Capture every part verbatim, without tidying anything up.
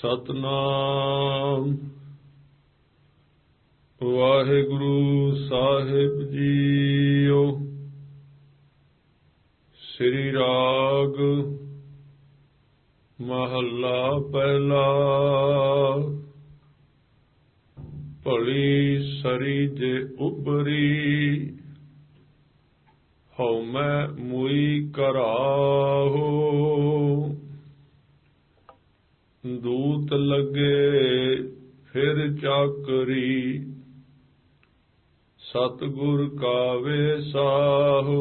सतनाम वाहिगुरु साहिब जीओ। श्री राग महला पहला। भली सरी जे उबरी हौ मैं मुई कराहो। दूत लगे फिर चाकरी सतगुर का वेसाहो।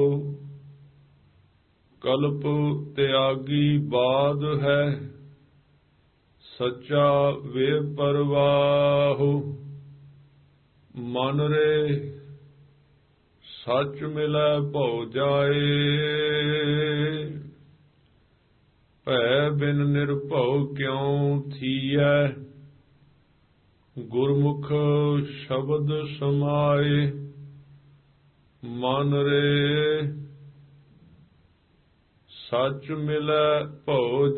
कल्प त्यागी बाद है सच्चा वे परवाहो। मन रे सच मिलै भौ जाए भै बिन निर्भौ क्यों थीयै। गुरमुख शब्द समाए मन रे सच मिलै भौ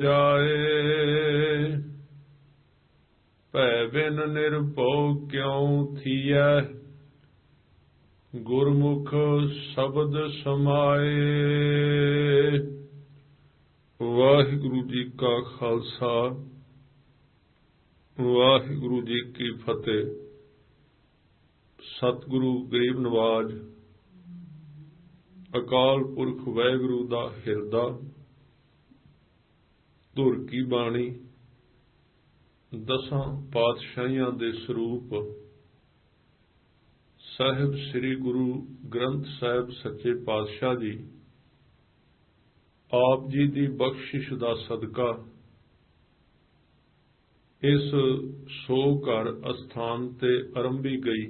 जाए भै बिन निर्भौ क्यों थीयै। गुरमुख शब्द समाए। वाहिगुरु जी का खालसा वाहिगुरु जी की फतेह। सतगुरु गरीब नवाज अकाल पुरख वाहिगुरु दा हिरदा धुर की बाणी दसां पातशाहियां दे स्वरूप साहिब श्री गुरु ग्रंथ साहिब सच्चे पातशाह जी आप जी दी बख्शिश दा सदका इस सौ घर अस्थान ते आरंभी गई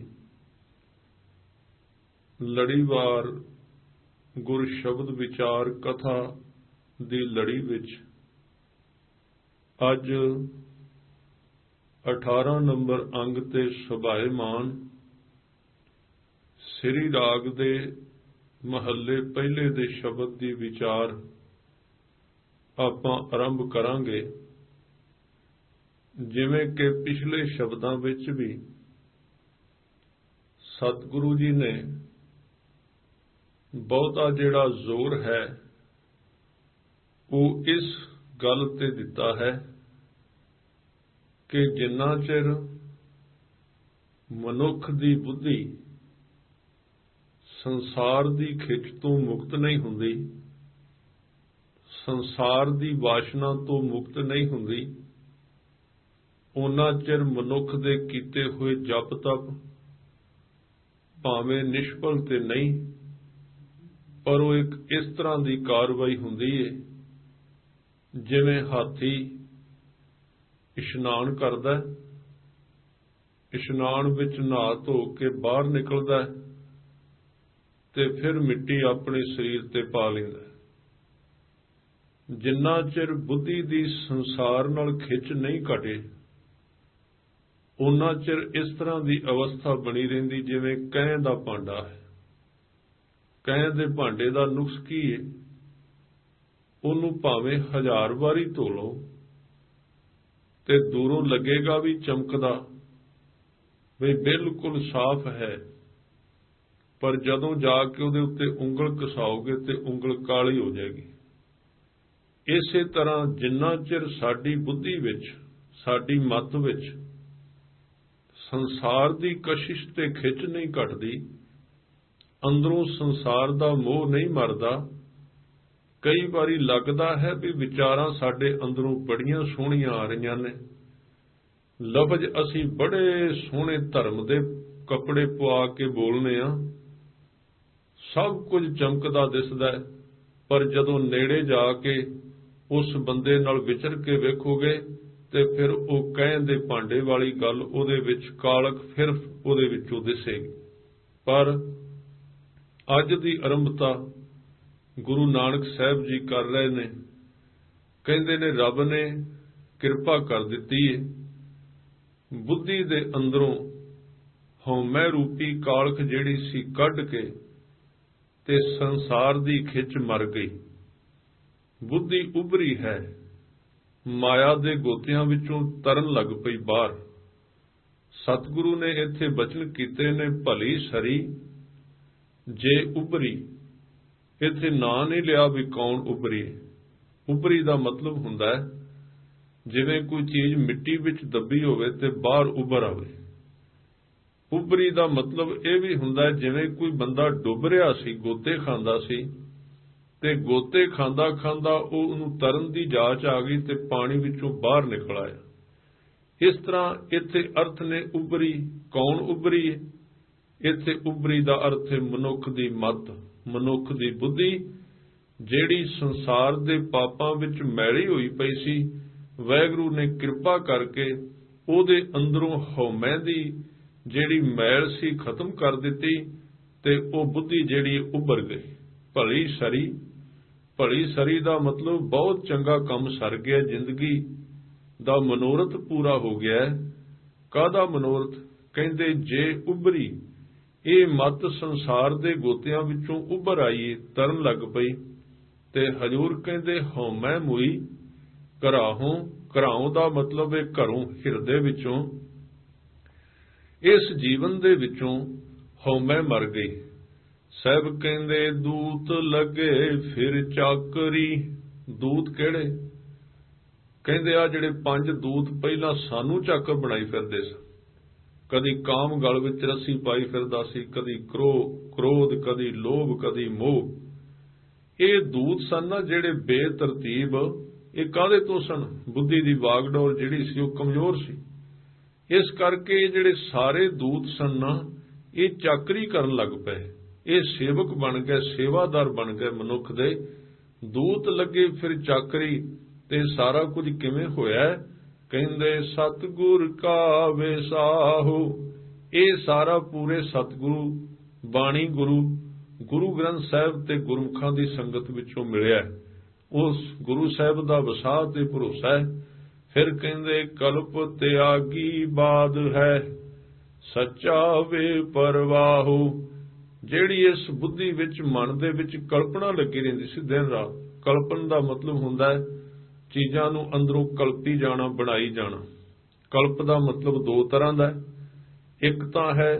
लड़ीवार गुर शब्द विचार कथा दी लड़ी विच अज अठारह नंबर अंग ते सुभाएमान श्री राग दे महल्ले पहले दे शब्द दी विचार आपां आरंभ करांगे। जिवें कि पिछले शब्दां विच भी सतगुरु जी ने बहुता जिहड़ा जोर है वो इस गल ते दिता है कि जिन्ना चिर मनुख दी बुद्धि संसार दी खिच तो मुक्त नहीं हुंदी, संसार दी वासना तो मुक्त नहीं हुंदी, उन्ना चिर मनुख दे कीते हुए जप तप भावें निष्फल ते नहीं पर वो एक इस तरह की कार्रवाई हुंदी है जिवें हाथी इशनान करदा है, इशनान विच नहा धो के बाहर निकलदा है ते फिर मिट्टी अपने शरीर ते पा लैंदा है। जिन्ना चिर बुद्धि दी संसार नाल खिच नहीं घटे उन्ना चिर इस तरह की अवस्था बनी रहिंदी जिवें कैं दा भांडा है। कैं दे भांडे दा नुक्स की है, उन्नू भावें हजार वारी धो लो ते दूरों लगेगा भी चमकदा भी बिल्कुल साफ है, पर जदों जाके उहदे उत्ते उंगल घसाओगे ते उंगल काली हो जाएगी। इसे तरह जिन्ना चिर साडी बुद्धि विच साडी मत विच संसार दी कशिश ते खिच नहीं घटदी, अंदरों संसार दा मोह नहीं मरदा। कई बारी लगदा है भी विचारां साडे अंदरों बड़ियां सोहणियां आ रहीआं ने, लफज असीं बड़े सोहणे धर्म दे कपड़े पवा के बोलने आ, सब कुछ चमकदा दिसदा है, पर जदों नेड़े जाके उस बंदे नाल विचर के वेखोगे ते फिर वो कैं दे भांडे वाली गल उहदे विच कालक फिर उहदे विचों दिसेगी। पर अज दी आरंभता गुरु नानक साहब जी कर रहे ने, कहंदे ने रब ने किरपा कर दित्ती है, बुद्धि दे अंदरों हौमै रूपी कालख जिहड़ी सी कढ के ते संसार दी खिच मर गई। बुद्धि उभरी है, ਮਾਇਆ ਦੇ ਗੋਤਿਆਂ ਵਿੱਚੋਂ ਤਰਨ ਲੱਗ ਪਈ ਬਾਹਰ। ਸਤਿਗੁਰੂ ਨੇ ਇੱਥੇ ਬਚਨ ਕੀਤੇ ਨੇ, ਭਲੀ ਸਰੀ ਜੇ ਉਭਰੀ। ਇੱਥੇ ਨਾਂ ਨਹੀਂ ਲਿਆ ਵੀ ਕੌਣ ਉਭਰੀ। ਉਭਰੀ ਦਾ ਮਤਲਬ ਹੁੰਦਾ ਹੈ ਜਿਵੇਂ ਕੋਈ ਚੀਜ਼ ਮਿੱਟੀ ਵਿੱਚ ਦੱਬੀ ਹੋਵੇ ਤੇ ਬਾਹਰ ਉੱਭਰ ਆਵੇ। ਉਭਰੀ ਦਾ ਮਤਲਬ ਇਹ ਵੀ ਹੁੰਦਾ ਜਿਵੇਂ ਕੋਈ ਬੰਦਾ ਡੁੱਬ ਰਿਹਾ ਸੀ, ਗੋਤੇ ਖਾਂਦਾ ਸੀ, ਤੇ ਗੋਤੇ ਖਾਂਦਾ ਖਾਂਦਾ ਉਹ ਉਹਨੂੰ ਤਰਨ ਦੀ ਜਾਚ ਆ ਗਈ ਤੇ ਪਾਣੀ ਵਿੱਚੋਂ ਬਾਹਰ ਨਿਕਲ ਆਇਆ। ਇਸ ਤਰ੍ਹਾਂ ਇੱਥੇ ਅਰਥ ਨੇ ਉਭਰੀ। ਕੌਣ ਉਭਰੀ? ਇੱਥੇ ਉਭਰੀ ਦਾ ਅਰਥ ਹੈ ਮਨੁੱਖ ਦੀ ਮੱਤ, ਮਨੁੱਖ ਦੀ ਬੁੱਧੀ, ਜਿਹੜੀ ਸੰਸਾਰ ਦੇ ਪਾਪਾਂ ਵਿੱਚ ਮੈਲੀ ਹੋਈ ਪਈ ਸੀ। ਵਾਹਿਗੁਰੂ ਨੇ ਕਿਰਪਾ ਕਰਕੇ ਉਹਦੇ ਅੰਦਰੋਂ ਹਉਮੈ ਦੀ ਜਿਹੜੀ ਮੈਲ ਸੀ ਖਤਮ ਕਰ ਦਿੱਤੀ ਤੇ ਉਹ ਬੁੱਧੀ ਜਿਹੜੀ ਉੱਭਰ ਗਈ। ਭਲੀ ਸਰੀ, ਭਲੀ ਸਰੀ ਦਾ ਮਤਲਬ ਬਹੁਤ ਚੰਗਾ ਕੰਮ ਸਰ ਗਿਆ, ਜ਼ਿੰਦਗੀ ਦਾ ਮਨੋਰਥ ਪੂਰਾ ਹੋ ਗਿਆ। ਕਾਹਦਾ ਮਨੋਰਥ? ਕਹਿੰਦੇ ਜੇ ਉਭਰੀ, ਇਹ ਮੱਤ ਸੰਸਾਰ ਦੇ ਗੋਤਿਆਂ ਵਿੱਚੋਂ ਉੱਭਰ ਆਈ, ਤਰਨ ਲੱਗ ਪਈ। ਤੇ ਹਜ਼ੂਰ ਕਹਿੰਦੇ ਹਉਮੈ ਮੁਈ ਘਰਾਹੋਂ। ਘਰਾਹੋਂ ਦਾ ਮਤਲਬ ਹੈ ਘਰੋਂ, ਹਿਰਦੇ ਵਿੱਚੋਂ, ਇਸ ਜੀਵਨ ਦੇ ਵਿੱਚੋਂ ਹਉਮੈ ਮਰ ਗਈ। ਸਾਹਿਬ ਕਹਿੰਦੇ ਦੂਤ ਲੱਗੇ ਫਿਰ ਚਾਕਰੀ। ਦੂਤ ਕਿਹੜੇ? ਕਹਿੰਦੇ ਆ ਜਿਹੜੇ ਪੰਜ ਦੂਤ ਪਹਿਲਾਂ ਸਾਨੂੰ ਚਾਕਰ ਬਣਾਈ ਫਿਰਦੇ ਸਨ। ਕਦੀ ਕਾਮ ਗਲ ਵਿੱਚ ਰੱਸੀ ਪਾਈ ਫਿਰਦਾ ਸੀ, ਕਦੀ ਕ੍ਰੋ ਕ੍ਰੋਧ, ਕਦੀ ਲੋਭ, ਕਦੀ ਮੋਹ। ਇਹ ਦੂਤ ਸਨ ਨਾ ਜਿਹੜੇ ਬੇਤਰਤੀਬ। ਇਹ ਕਾਹਦੇ ਤੋਂ ਸਨ? ਬੁੱਧੀ ਦੀ ਵਾਗਡੋਰ ਜਿਹੜੀ ਸੀ ਉਹ ਕਮਜ਼ੋਰ ਸੀ। ਇਸ ਕਰਕੇ ਜਿਹੜੇ ਸਾਰੇ ਦੂਤ ਸਨ ਨਾ, ਇਹ ਚਾਕਰੀ ਕਰਨ ਲੱਗ ਪਏ। ਇਹ ਸੇਵਕ ਬਣ ਗਏ, ਸੇਵਾਦਾਰ ਬਣ ਗਏ ਮਨੁੱਖ ਦੇ। ਦੂਤ ਲੱਗੇ ਫਿਰ ਚਾਕਰੀ। ਤੇ ਸਾਰਾ ਕੁਝ ਕਿਵੇਂ ਹੋਇਆ? ਕਹਿੰਦੇ ਸਤਿਗੁਰ ਕਾ ਵਿਸਾਹੋ। ਇਹ ਸਾਰਾ ਪੂਰੇ ਸਤਿਗੁਰੂ ਬਾਣੀ, ਗੁਰੂ ਗੁਰੂ ਗ੍ਰੰਥ ਸਾਹਿਬ ਤੇ ਗੁਰਮੁਖਾਂ ਦੀ ਸੰਗਤ ਵਿੱਚੋਂ ਮਿਲਿਆ। ਉਸ ਗੁਰੂ ਸਾਹਿਬ ਦਾ ਵਿਸਾਹ ਤੇ ਭਰੋਸਾ ਹੈ। ਫਿਰ ਕਹਿੰਦੇ ਕਲਪ ਤਿਆਗੀ ਬਾਦ ਹੈ, ਸੱਚਾ ਵੇ ਪਰਵਾਹੋ। ਜਿਹੜੀ ਇਸ ਬੁੱਧੀ ਵਿੱਚ, ਮਨ ਦੇ ਵਿੱਚ ਕਲਪਨਾ ਲੱਗੀ ਰਹਿੰਦੀ ਸੀ ਦਿਨ ਰਾਤ। ਕਲਪਨ ਦਾ ਮਤਲਬ ਹੁੰਦਾ ਹੈ ਚੀਜ਼ਾਂ ਨੂੰ ਅੰਦਰੋਂ ਕਲਪੀ ਜਾਣਾ, ਬਣਾਈ ਜਾਣਾ। ਕਲਪ ਦਾ ਮਤਲਬ ਦੋ ਤਰ੍ਹਾਂ ਦਾ ਹੈ। ਇੱਕ ਤਾਂ ਹੈ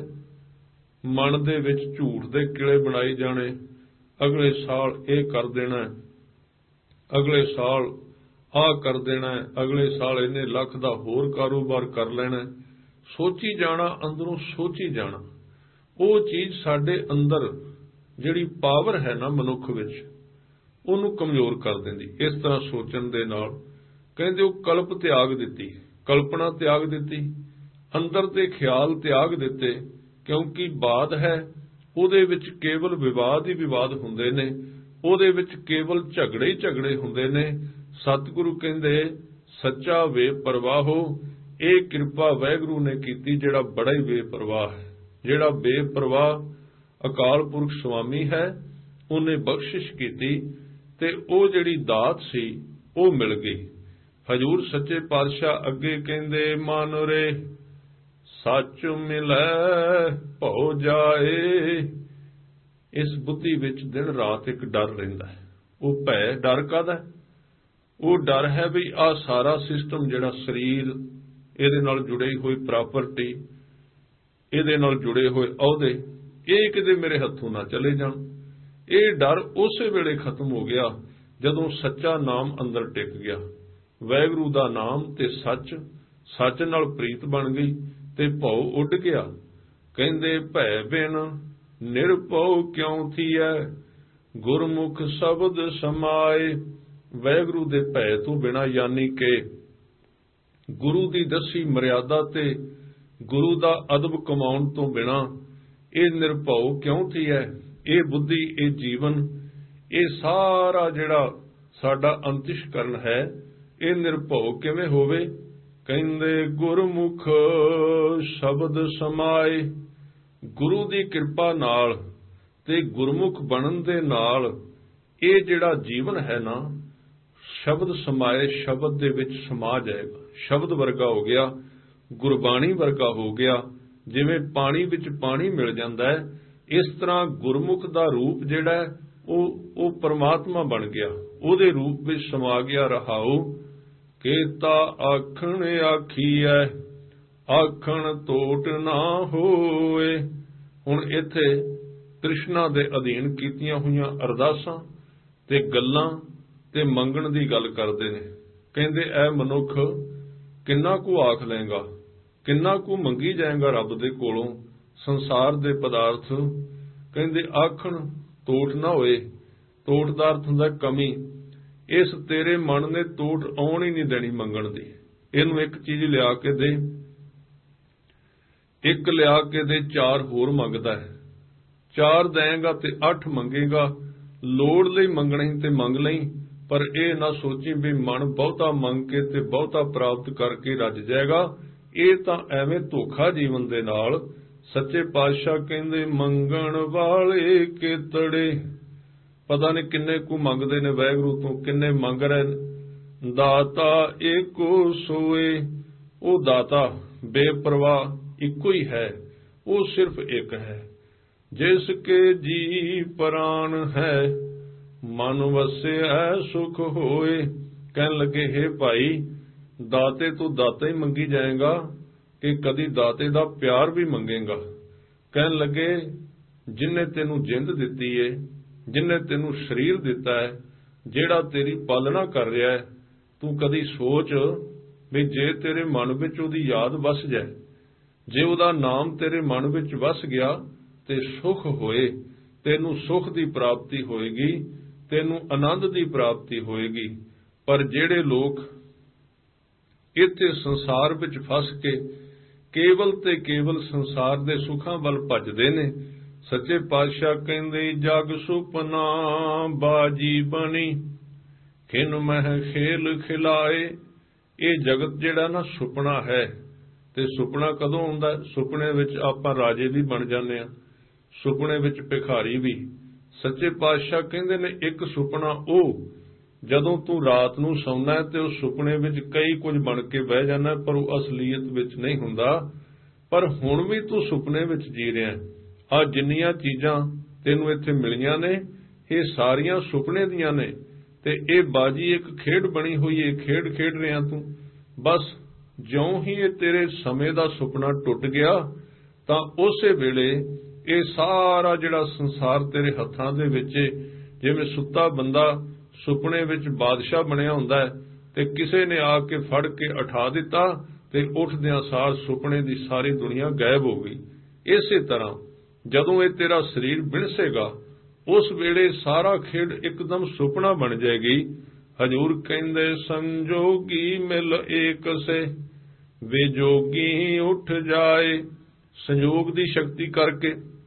ਮਨ ਦੇ ਵਿੱਚ ਝੂਠ ਦੇ ਕਿਲੇ ਬਣਾਈ ਜਾਣੇ, ਅਗਲੇ ਸਾਲ ਇਹ ਕਰ ਦੇਣਾ, ਅਗਲੇ ਸਾਲ ਆਹ ਕਰ ਦੇਣਾ, ਅਗਲੇ ਸਾਲ ਇਹਨੇ ਲੱਖ ਦਾ ਹੋਰ ਕਾਰੋਬਾਰ ਕਰ ਲੈਣਾ। ਸੋਚੀ ਜਾਣਾ, ਅੰਦਰੋਂ ਸੋਚੀ ਜਾਣਾ। ਉਹ ਚੀਜ਼ ਸਾਡੇ ਅੰਦਰ ਜਿਹੜੀ ਪਾਵਰ ਹੈ ਨਾ ਮਨੁੱਖ ਵਿੱਚ, ਉਹਨੂੰ ਕਮਜ਼ੋਰ ਕਰ ਦਿੰਦੀ। ਇਸ ਤਰ੍ਹਾਂ ਸੋਚਣ ਦੇ ਨਾਲ ਕਹਿੰਦੇ ਉਹ ਕਲਪ ਤਿਆਗ ਦਿੱਤੀ, ਕਲਪਨਾ ਤਿਆਗ ਦਿੱਤੀ, ਅੰਦਰ ਦੇ ਖਿਆਲ ਤਿਆਗ ਦਿੱਤੇ। ਕਿਉਂਕਿ ਬਾਦ ਹੈ, ਉਹਦੇ ਵਿੱਚ ਕੇਵਲ ਵਿਵਾਦ ਹੀ ਵਿਵਾਦ ਹੁੰਦੇ ਨੇ, ਉਹਦੇ ਵਿੱਚ ਕੇਵਲ ਝਗੜੇ ਹੀ ਝਗੜੇ ਹੁੰਦੇ ਨੇ। ਸਤਿਗੁਰੂ ਕਹਿੰਦੇ ਸੱਚਾ ਵੇ ਪਰਵਾਹੋ। ਇਹ ਕਿਰਪਾ ਵਾਹਿਗੁਰੂ ਨੇ ਕੀਤੀ ਜਿਹੜਾ ਬੜਾ ਹੀ ਬੇਪਰਵਾਹ ਹੈ, ਜਿਹੜਾ ਬੇਪਰਵਾਹ ਅਕਾਲ ਪੁਰਖ ਸੁਆਮੀ ਹੈ। ਉਹਨੇ ਬਖਸ਼ਿਸ਼ ਕੀਤੀ ਤੇ ਉਹ ਜਿਹੜੀ ਦਾਤ ਸੀ ਉਹ ਮਿਲ ਗਈ। ਹਜ਼ੂਰ ਸੱਚੇ ਪਾਤਸ਼ਾਹ ਅੱਗੇ ਕਹਿੰਦੇ ਮਨ ਰੇ ਸੱਚ ਮਿਲੈ ਭਉ ਜਾਏ। ਇਸ ਬੁੱਧੀ ਵਿੱਚ ਦਿਨ ਰਾਤ ਇੱਕ ਡਰ ਰਹਿੰਦਾ ਹੈ। ਉਹ ਭੈ, ਡਰ ਕਾਹਦਾ? ਉਹ ਡਰ ਹੈ ਵੀ ਆਹ ਸਾਰਾ ਸਿਸਟਮ ਜਿਹੜਾ ਸਰੀਰ, ਇਹਦੇ ਨਾਲ ਜੁੜੀ ਹੋਈ ਪ੍ਰਾਪਰਟੀ, ਇਹਦੇ ਨਾਲ ਜੁੜੇ ਹੋਏ ਅਹੁਦੇ, ਇਹ ਕਿਤੇ ਮੇਰੇ ਹੱਥੋਂ ਨਾ ਚਲੇ ਜਾਣ। ਇਹ ਡਰ ਉਸੇ ਵੇਲੇ ਖਤਮ ਹੋ ਗਿਆ ਜਦੋਂ ਸੱਚਾ ਨਾਮ ਅੰਦਰ ਟਿਕ ਗਿਆ। ਵਾਹਿਗੁਰੂ ਦਾ ਨਾਮ ਤੇ ਸੱਚ, ਸੱਚ ਨਾਲ ਪ੍ਰੀਤ ਬਣ ਗਈ ਤੇ ਭਉ ਉੱਡ ਗਿਆ। ਕਹਿੰਦੇ ਭੈ ਬਿਨ ਨਿਰਭਉ ਕਿਉਂ ਥੀਐ, ਗੁਰਮੁਖ ਸ਼ਬਦ ਸਮਾਏ। ਵਾਹਿਗੁਰੂ ਦੇ ਭੈ ਤੋਂ ਬਿਨਾਂ, ਯਾਨੀ ਕਿ ਗੁਰੂ ਦੀ ਦੱਸੀ ਮਰਿਆਦਾ ਤੇ ਗੁਰੂ ਦਾ ਅਦਬ ਕਮਾਉਣ ਤੋਂ ਬਿਨਾਂ ਇਹ ਨਿਰਭਉ ਕਿਉਂ ਥੀਐ। ਇਹ ਬੁੱਧੀ, ਇਹ ਜੀਵਨ, ਇਹ ਸਾਰਾ ਜਿਹੜਾ ਸਾਡਾ ਅੰਤਿਸ਼ਕਰਨ ਹੈ, ਇਹ ਨਿਰਭਉ ਕਿਵੇਂ ਹੋਵੇ? ਕਹਿੰਦੇ ਗੁਰਮੁਖ ਸ਼ਬਦ ਸਮਾਏ। ਗੁਰੂ ਦੀ ਕਿਰਪਾ ਨਾਲ ਤੇ ਗੁਰਮੁਖ ਬਣਨ ਦੇ ਨਾਲ ਇਹ ਜਿਹੜਾ ਜੀਵਨ ਹੈ ਨਾ, ਸ਼ਬਦ ਸਮਾਏ, ਸ਼ਬਦ ਦੇ ਵਿੱਚ ਸਮਾ ਜਾਏਗਾ। ਸ਼ਬਦ ਵਰਗਾ ਹੋ ਗਿਆ, ਗੁਰਬਾਣੀ ਵਰਗਾ ਹੋ ਗਿਆ। ਜਿਵੇਂ ਪਾਣੀ ਵਿੱਚ ਪਾਣੀ ਮਿਲ ਜਾਂਦਾ ਹੈ, ਇਸ ਤਰ੍ਹਾਂ ਗੁਰਮੁਖ ਦਾ ਰੂਪ ਜਿਹੜਾ ਉਹ ਉਹ ਪਰਮਾਤਮਾ ਬਣ ਗਿਆ, ਉਹਦੇ ਰੂਪ ਵਿੱਚ ਸਮਾ ਗਿਆ। ਰਹਾਉ केता आखण आखीਐ आखण टोट ना होए। हुण इत्थे तृष्णा दे अधीन कीतियां होईयां अरदासां ते गल्लां ते मंगण दी गल करदे ने। कहंदे ऐ मनुख किन्ना कु आख लेंगा, किन्ना कु मंगी जाएगा रब दे कोलों संसार दे पदार्थ। कहंदे आखण टोट ना होए। टोट दा अर्थ हुंदा कमी। इस तेरे मन ने टोट आउण ही नहीं देनी मंगण दी। इहनूं एक चीज लिया के दे, एक लिया के दे चार होर मंगदा है। चार देगा ते अठ मंगेगा। लोड़ लई मंगणी ते मंग लई, पर यह ना सोची भी मन बहुता मंग के ते बहुता प्राप्त करके रज जाएगा। ये तां एवें धोखा जीवन दे नाल। सच्चे पातशाह कहंदे मंगण वाले केतड़े। पता नहीं किन्ने कु मंगदे ने वाहिगुरू तो, किन्ने मंग रहे। दाता एको सोए। वो दाता बेपरवाह इको ही है, वो सिर्फ एक है। जिसके जी प्राण है मन वसे है सुख होए। कहन लगे हे भाई, दाते तो दाता ही मंगी जाएगा कि कदी दाते दा प्यार भी मंगेगा। कहन लगे जिन्ने तेनू जिंद दिती है, जिन्ने तेनू शरीर दिता है, जेड़ा तेरी पालना कर रहा है, तू कदी सोच भी जे तेरे मन विच उहदी याद वस जाए, जे उहदा नाम तेरे मन विच वस गया ते सुख होए। तेनू सुख दी प्राप्ति होएगी, तेनू आनंद दी प्राप्ति होएगी। पर जेड़े लोग इत्थे संसार विच फस के केवल ते केवल संसार दे सुखां वल भजदे ने, सच्चे पातशाह कहंदे जग सुपना बाजी बनी खिन मह खेल खिलाए। ये जगत जेड़ा ना सुपना है, ते सुपना कदों हुंदा? सुपने विच आपां राजे भी बन जाने आ, सुपने विच भिखारी भी। सच्चे पातशाह कहंदे ने एक सुपना ओ जदों तू रात नूं सौंदा है ते उस सुपने विच कई कुछ बन के बह जाना, पर वो असलीयत विच नहीं हुंदा। पर हुण भी तू सुपने विच जी रिहा है। आ जिन्नियां चीजां तैनूं इत्थे मिलियां ने, ये सारियां सुपने दियां ने, ते ये बाजी एक खेड बनी हुई है, खेड खेड रिहा तू। बस ज्यों ही ये तेरे समय दा सुपना टुट गया, तां उसे वेले ये सारा जिहड़ा संसार तेरे हत्थां दे विच, जिवें सुत्ता बंदा सुपने विच बादशाह बनिया हुंदा है, ते किसे ने आके फड़ के उठा दिता ते उठदियां सार सुपने दी सारी दुनिया गायब हो गई। इसे तरह जदों ये तेरा शरीर बिणसेगा, उस वेले सारा खेड एकदम सुपना बन जाएगी। हजूर कहंदे संजोगी मिल एक से विजोगी उठ जाए। संयोग दी शक्ति करके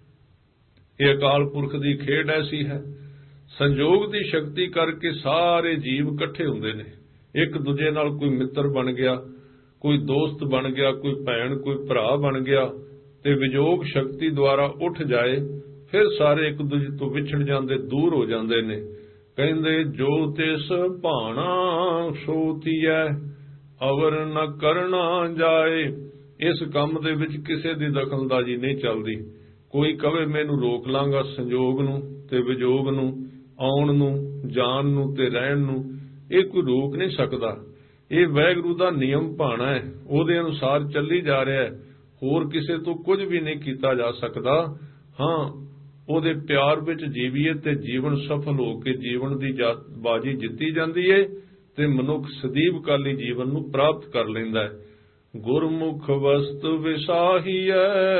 ये अकाल पुरख दी खेड ऐसी है। संयोग दी शक्ति करके सारे जीव इकट्ठे हुंदे ने, एक दूजे नाल कोई मित्र बन गया, कोई दोस्त बन गया, कोई भैन कोई भरा बन गया, ते विजोग शक्ति द्वारा उठ जाए, फिर सारे एक दूजे तो विछड़ जाते, दूर हो जाते ने। कहंदे जो तिस भाणा सो थीऐ अवर न करना जाए। इस काम दे विच किसे दी दखलंदाजी नहीं चलदी। कोई कहे मैनू रोक लांगा संजोग नूं ते विजोग नूं, आउण नूं, जाण नूं ते रहण नूं, ये कोई रोक नहीं सकदा। ये वाहिगुरू दा नियम भाणा है, उहदे अनुसार चली जा रहा है। होर किसे तो कुछ भी नहीं कीता जा सकदा। हाँ, उहदे प्यार विच जीवीए ते जीवन सफल हो के जीवन दी बाजी जित्ती जांदी है, ते मनुख सਦੀव काली जीवन नूं प्राप्त कर लैंदा है। गुरमुख वस्तु विसाहीऐ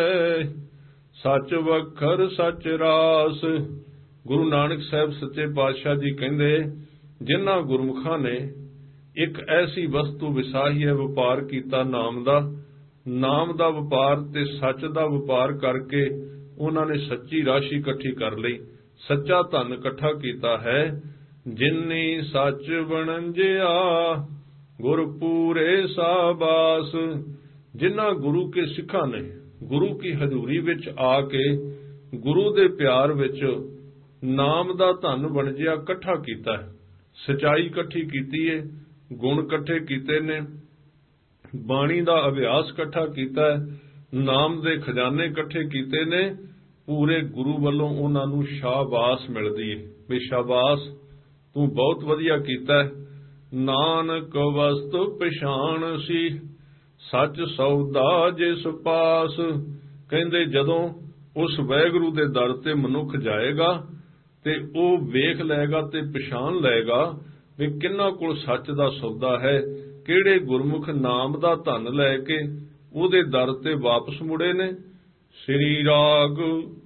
सच वखर सच रास। गुरु नानक साहब सच्चे पातशाह जी कहंदे जिन्हां गुरमुखां ने एक ऐसी वस्तु विसाही है, वपार कीता नाम दा, नाम दा वपार ते सच दा वपार करके उन्होंने सच्ची राशि इकट्ठी कर ली, सच्चा धन इकट्ठा कीता है। जिन्नी सच बनंजिया गुर पूरे साबास। जिन्हां गुरु के सिखां ने गुरु की हजूरी विच आके गुरु दे प्यार विच नाम दा धन बनजिया इकट्ठा कीता है, सच्चाई इकट्ठी कीती है, गुण इकट्ठे कीते ने, बाणी दा अभ्यास इकट्ठा कीता है, नाम दे खजाने इकट्ठे कीते ने। पूरे गुरु वालों उन्हां नूं शाबाश मिलदी है भी शाबाश तू बहुत वधिया कीता है। ਨਾਨਕ ਵਸਤੁ ਪਛਾਣ ਸੀ, ਸੱਚ ਸੌਦਾ ਜਿਸ ਪਾਸ। ਕਹਿੰਦੇ ਜਦੋਂ ਉਸ ਵਾਹਿਗੁਰੂ ਦੇ ਦਰ ਤੇ ਮਨੁੱਖ ਜਾਏਗਾ ਤੇ ਉਹ ਵੇਖ ਲਏਗਾ ਤੇ ਪਛਾਣ ਲਏਗਾ ਵੀ ਕਿਹਨਾਂ ਕੋਲ ਸੱਚ ਦਾ ਸੌਦਾ ਹੈ, ਕਿਹੜੇ ਗੁਰਮੁਖ ਨਾਮ ਦਾ ਧਨ ਲੈ ਕੇ ਉਹਦੇ ਦਰ ਤੇ ਵਾਪਸ ਮੁੜੇ ਨੇ। ਸ੍ਰੀ ਰਾਗ